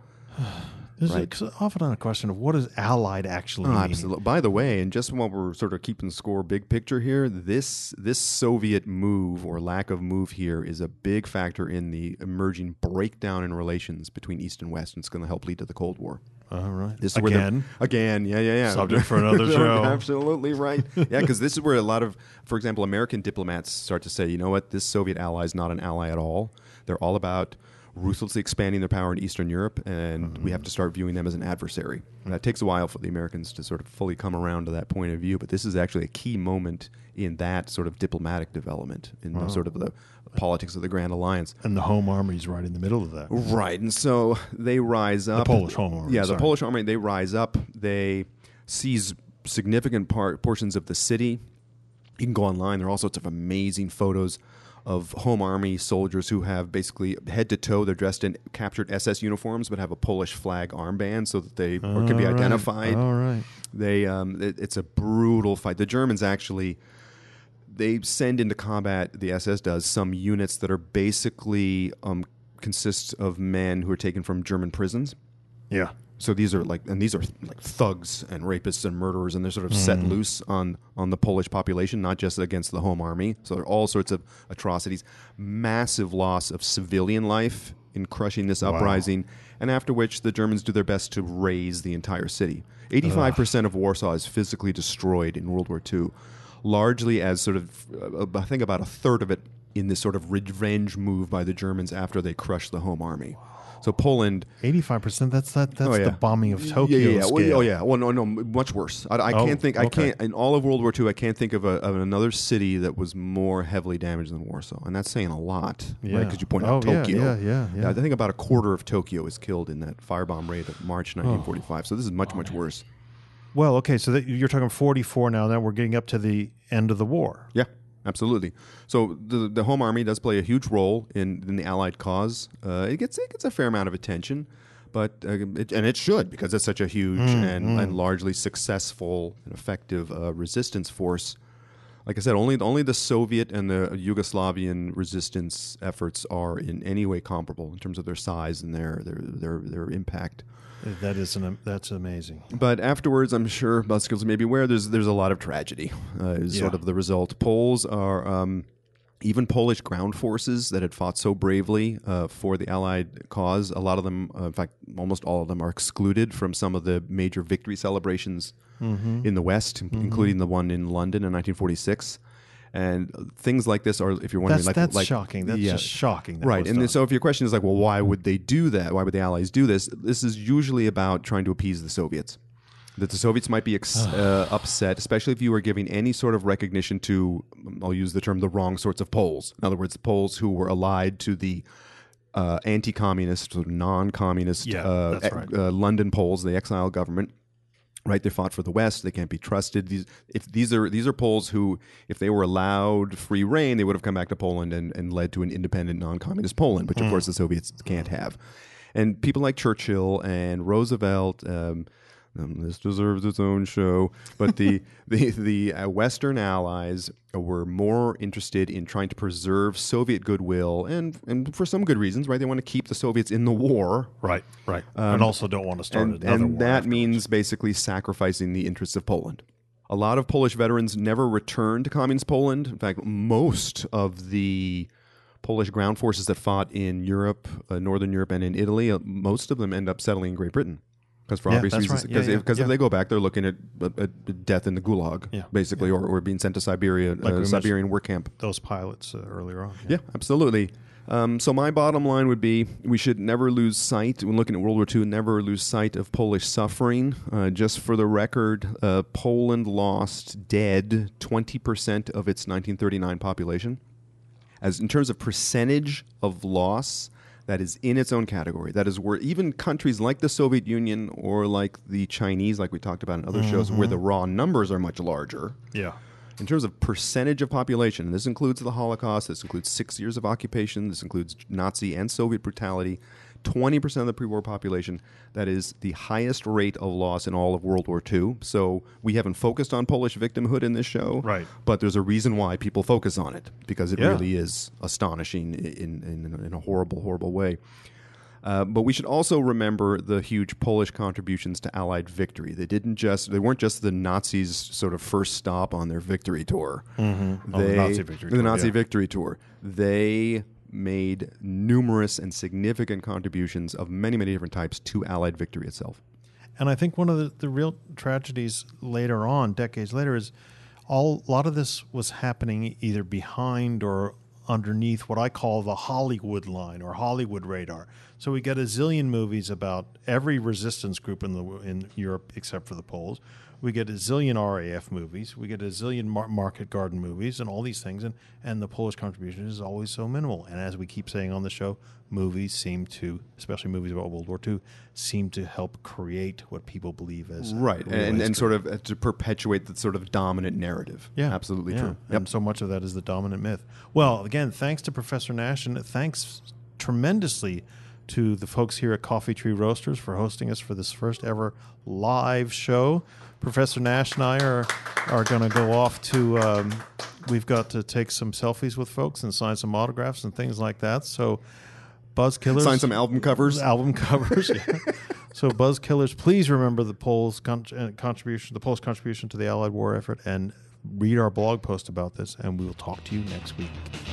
Speaker 2: This
Speaker 3: Right.
Speaker 2: is often on a question of what does Allied actually
Speaker 3: Oh,
Speaker 2: mean?
Speaker 3: absolutely. By the way, and just while we're sort of keeping score big picture here, this this Soviet move or lack of move here is a big factor in the emerging breakdown in relations between East and West, and it's going to help lead to the Cold War.
Speaker 2: All right.
Speaker 3: This is where
Speaker 2: Again.
Speaker 3: the, again, yeah, yeah, yeah.
Speaker 2: Subject for another show.
Speaker 3: Absolutely right. Yeah, because this is where a lot of, for example, American diplomats start to say, you know what, this Soviet ally is not an ally at all. They're all about ruthlessly expanding their power in Eastern Europe, and
Speaker 2: Mm-hmm.
Speaker 3: we have to start viewing them as an adversary. And that takes a while for the Americans to sort of fully come around to that point of view, but this is actually a key moment in that sort of diplomatic development, in the sort of the politics of the Grand Alliance.
Speaker 2: And the Home Army's right in the middle of that.
Speaker 3: Right, and so they rise up.
Speaker 2: Polish Home Army,
Speaker 3: Yeah, the
Speaker 2: sorry.
Speaker 3: Polish Army, they rise up. They seize significant part, portions of the city. You can go online. There are all sorts of amazing photos of Home Army soldiers who have basically head to toe, they're dressed in captured S S uniforms but have a Polish flag armband so that they or can be
Speaker 2: All right.
Speaker 3: identified.
Speaker 2: All right.
Speaker 3: They um, it, it's a brutal fight. The Germans actually they send into combat, the S S does, some units that are basically um, consists of men who are taken from German prisons.
Speaker 2: Yeah.
Speaker 3: So these are like, and these are like thugs and rapists and murderers, and they're sort of set loose on on the Polish population, not just against the Home Army. So there are all sorts of atrocities, massive loss of civilian life in crushing this uprising, and after which the Germans do their best to raze the entire city. eighty-five percent of Warsaw is physically destroyed in World War Two, largely as sort of, uh, I think about a third of it in this sort of revenge move by the Germans after they crushed the Home Army. So Poland,
Speaker 2: eighty-five percent. That's that. That's
Speaker 3: Oh, yeah.
Speaker 2: the bombing of Tokyo
Speaker 3: yeah, yeah, yeah.
Speaker 2: scale.
Speaker 3: Well, oh yeah, well no, no, much worse. I, I
Speaker 2: Oh,
Speaker 3: can't think. I
Speaker 2: okay.
Speaker 3: can't in all of World War Two. I can't think of, a, of another city that was more heavily damaged than Warsaw, and that's saying a lot, right?
Speaker 2: Yeah.
Speaker 3: Because you point
Speaker 2: Oh,
Speaker 3: out
Speaker 2: yeah,
Speaker 3: Tokyo.
Speaker 2: yeah, yeah, yeah.
Speaker 3: I think about a quarter of Tokyo was killed in that firebomb raid of March nineteen forty-five. So this is much, much worse.
Speaker 2: Well, okay. So that, you're talking forty-four now. Now we're getting up to the end of the war.
Speaker 3: Yeah, absolutely. So the the Home Army does play a huge role in, in the Allied cause. Uh, it gets it gets a fair amount of attention, But uh, it, and it should, because it's such a huge
Speaker 2: Mm,
Speaker 3: and,
Speaker 2: mm.
Speaker 3: and largely successful and effective uh, resistance force. Like I said, only only the Soviet and the Yugoslavian resistance efforts are in any way comparable in terms of their size and their their their, their impact.
Speaker 2: That is an, that's amazing.
Speaker 3: But afterwards, I'm sure Buzzkills may be aware there's there's a lot of tragedy. Uh, is sort
Speaker 2: Yeah.
Speaker 3: of the result. Poles are. Um, Even Polish ground forces that had fought so bravely uh, for the Allied cause, a lot of them, uh, in fact, almost all of them, are excluded from some of the major victory celebrations
Speaker 2: Mm-hmm.
Speaker 3: in the West,
Speaker 2: Mm-hmm.
Speaker 3: including the one in London in nineteen forty-six. And things like this are, if you're wondering,
Speaker 2: That's,
Speaker 3: like,
Speaker 2: that's
Speaker 3: like
Speaker 2: shocking. That's
Speaker 3: yeah.
Speaker 2: just shocking. That
Speaker 3: Right.
Speaker 2: was
Speaker 3: And
Speaker 2: done.
Speaker 3: so if your question is like, well, why would they do that? Why would the Allies do this? This is usually about trying to appease the Soviets. That the Soviets might be ex- uh, upset, especially if you were giving any sort of recognition to, I'll use the term, the wrong sorts of Poles. In other words, the Poles who were allied to the uh, anti-communist, sort of non-communist
Speaker 2: Yeah,
Speaker 3: uh,
Speaker 2: that's right.
Speaker 3: uh, London Poles, the exile government. Right, they fought for the West. They can't be trusted. These, if these are these are Poles who, if they were allowed free reign, they would have come back to Poland and, and led to an independent, non-communist Poland, which of course the Soviets can't have. And people like Churchill and Roosevelt. Um, Um, this deserves its own show. But the the the uh, Western allies were more interested in trying to preserve Soviet goodwill, and and for some good reasons, right? They want to keep the Soviets in the war,
Speaker 2: right, right, and also don't want to start
Speaker 3: and,
Speaker 2: another
Speaker 3: and
Speaker 2: war.
Speaker 3: that
Speaker 2: afterwards.
Speaker 3: means basically sacrificing the interests of Poland. A lot of Polish veterans never returned to communist Poland. In fact, most of the Polish ground forces that fought in Europe, uh, Northern Europe, and in Italy, uh, most of them end up settling in Great Britain. Because for
Speaker 2: Yeah,
Speaker 3: obvious
Speaker 2: that's
Speaker 3: reasons,
Speaker 2: right.
Speaker 3: because
Speaker 2: Yeah, yeah,
Speaker 3: if,
Speaker 2: yeah.
Speaker 3: if they go back, they're looking at uh, uh, death in the Gulag,
Speaker 2: Yeah,
Speaker 3: basically, Or, or being sent to Siberia,
Speaker 2: Like we
Speaker 3: uh, Siberian work camp.
Speaker 2: those pilots uh, earlier on.
Speaker 3: Yeah, absolutely. Um, so my bottom line would be we should never lose sight, when looking at World War Two, never lose sight of Polish suffering. Uh, just for the record, uh, Poland lost dead twenty percent of its nineteen thirty-nine population. As in terms of percentage of loss, that is in its own category. That is where even countries like the Soviet Union or like the Chinese, like we talked about in other shows, where the raw numbers are much larger.
Speaker 2: Yeah.
Speaker 3: In terms of percentage of population, and this includes the Holocaust, this includes six years of occupation, this includes Nazi and Soviet brutality, twenty percent of the pre-war population, that is the highest rate of loss in all of World War Two. So we haven't focused on Polish victimhood in this show,
Speaker 2: Right.
Speaker 3: but there's a reason why people focus on it, because it
Speaker 2: Yeah.
Speaker 3: really is astonishing in, in, in a horrible, horrible way. Uh, but we should also remember the huge Polish contributions to Allied victory. They didn't just they weren't just the Nazis' sort of first stop on their victory tour.
Speaker 2: Mm-hmm.
Speaker 3: They,
Speaker 2: the Nazi victory
Speaker 3: the
Speaker 2: tour,
Speaker 3: Nazi
Speaker 2: yeah.
Speaker 3: victory tour. They made numerous and significant contributions of many, many different types to Allied victory itself.
Speaker 2: And I think one of the, the real tragedies later on, decades later, is all a lot of this was happening either behind or underneath what I call the Hollywood line or Hollywood radar. So we get a zillion movies about every resistance group in the in Europe except for the Poles. We get a zillion R A F movies. We get a zillion mar- market garden movies and all these things. And, and the Polish contribution is always so minimal. And as we keep saying on the show, movies seem to, especially movies about World War Two, seem to help create what people believe as
Speaker 3: Right,
Speaker 2: real
Speaker 3: and, and
Speaker 2: history.
Speaker 3: sort of uh, to perpetuate the sort of dominant narrative.
Speaker 2: Yeah,
Speaker 3: Absolutely
Speaker 2: yeah.
Speaker 3: true.
Speaker 2: And so much of that is the dominant myth. Well, again, thanks to Professor Nash, and thanks tremendously to the folks here at Coffee Tree Roasters for hosting us for this first ever live show. Professor Nash and I are are going to go off to. Um, we've got to take some selfies with folks and sign some autographs and things like that. So, Buzz Killers,
Speaker 3: Sign some album covers.
Speaker 2: album covers. Yeah. So, Buzz Killers, please remember the Poles' con- uh, contribution, the Poles' contribution to the Allied war effort, and read our blog post about this. And we will talk to you next week.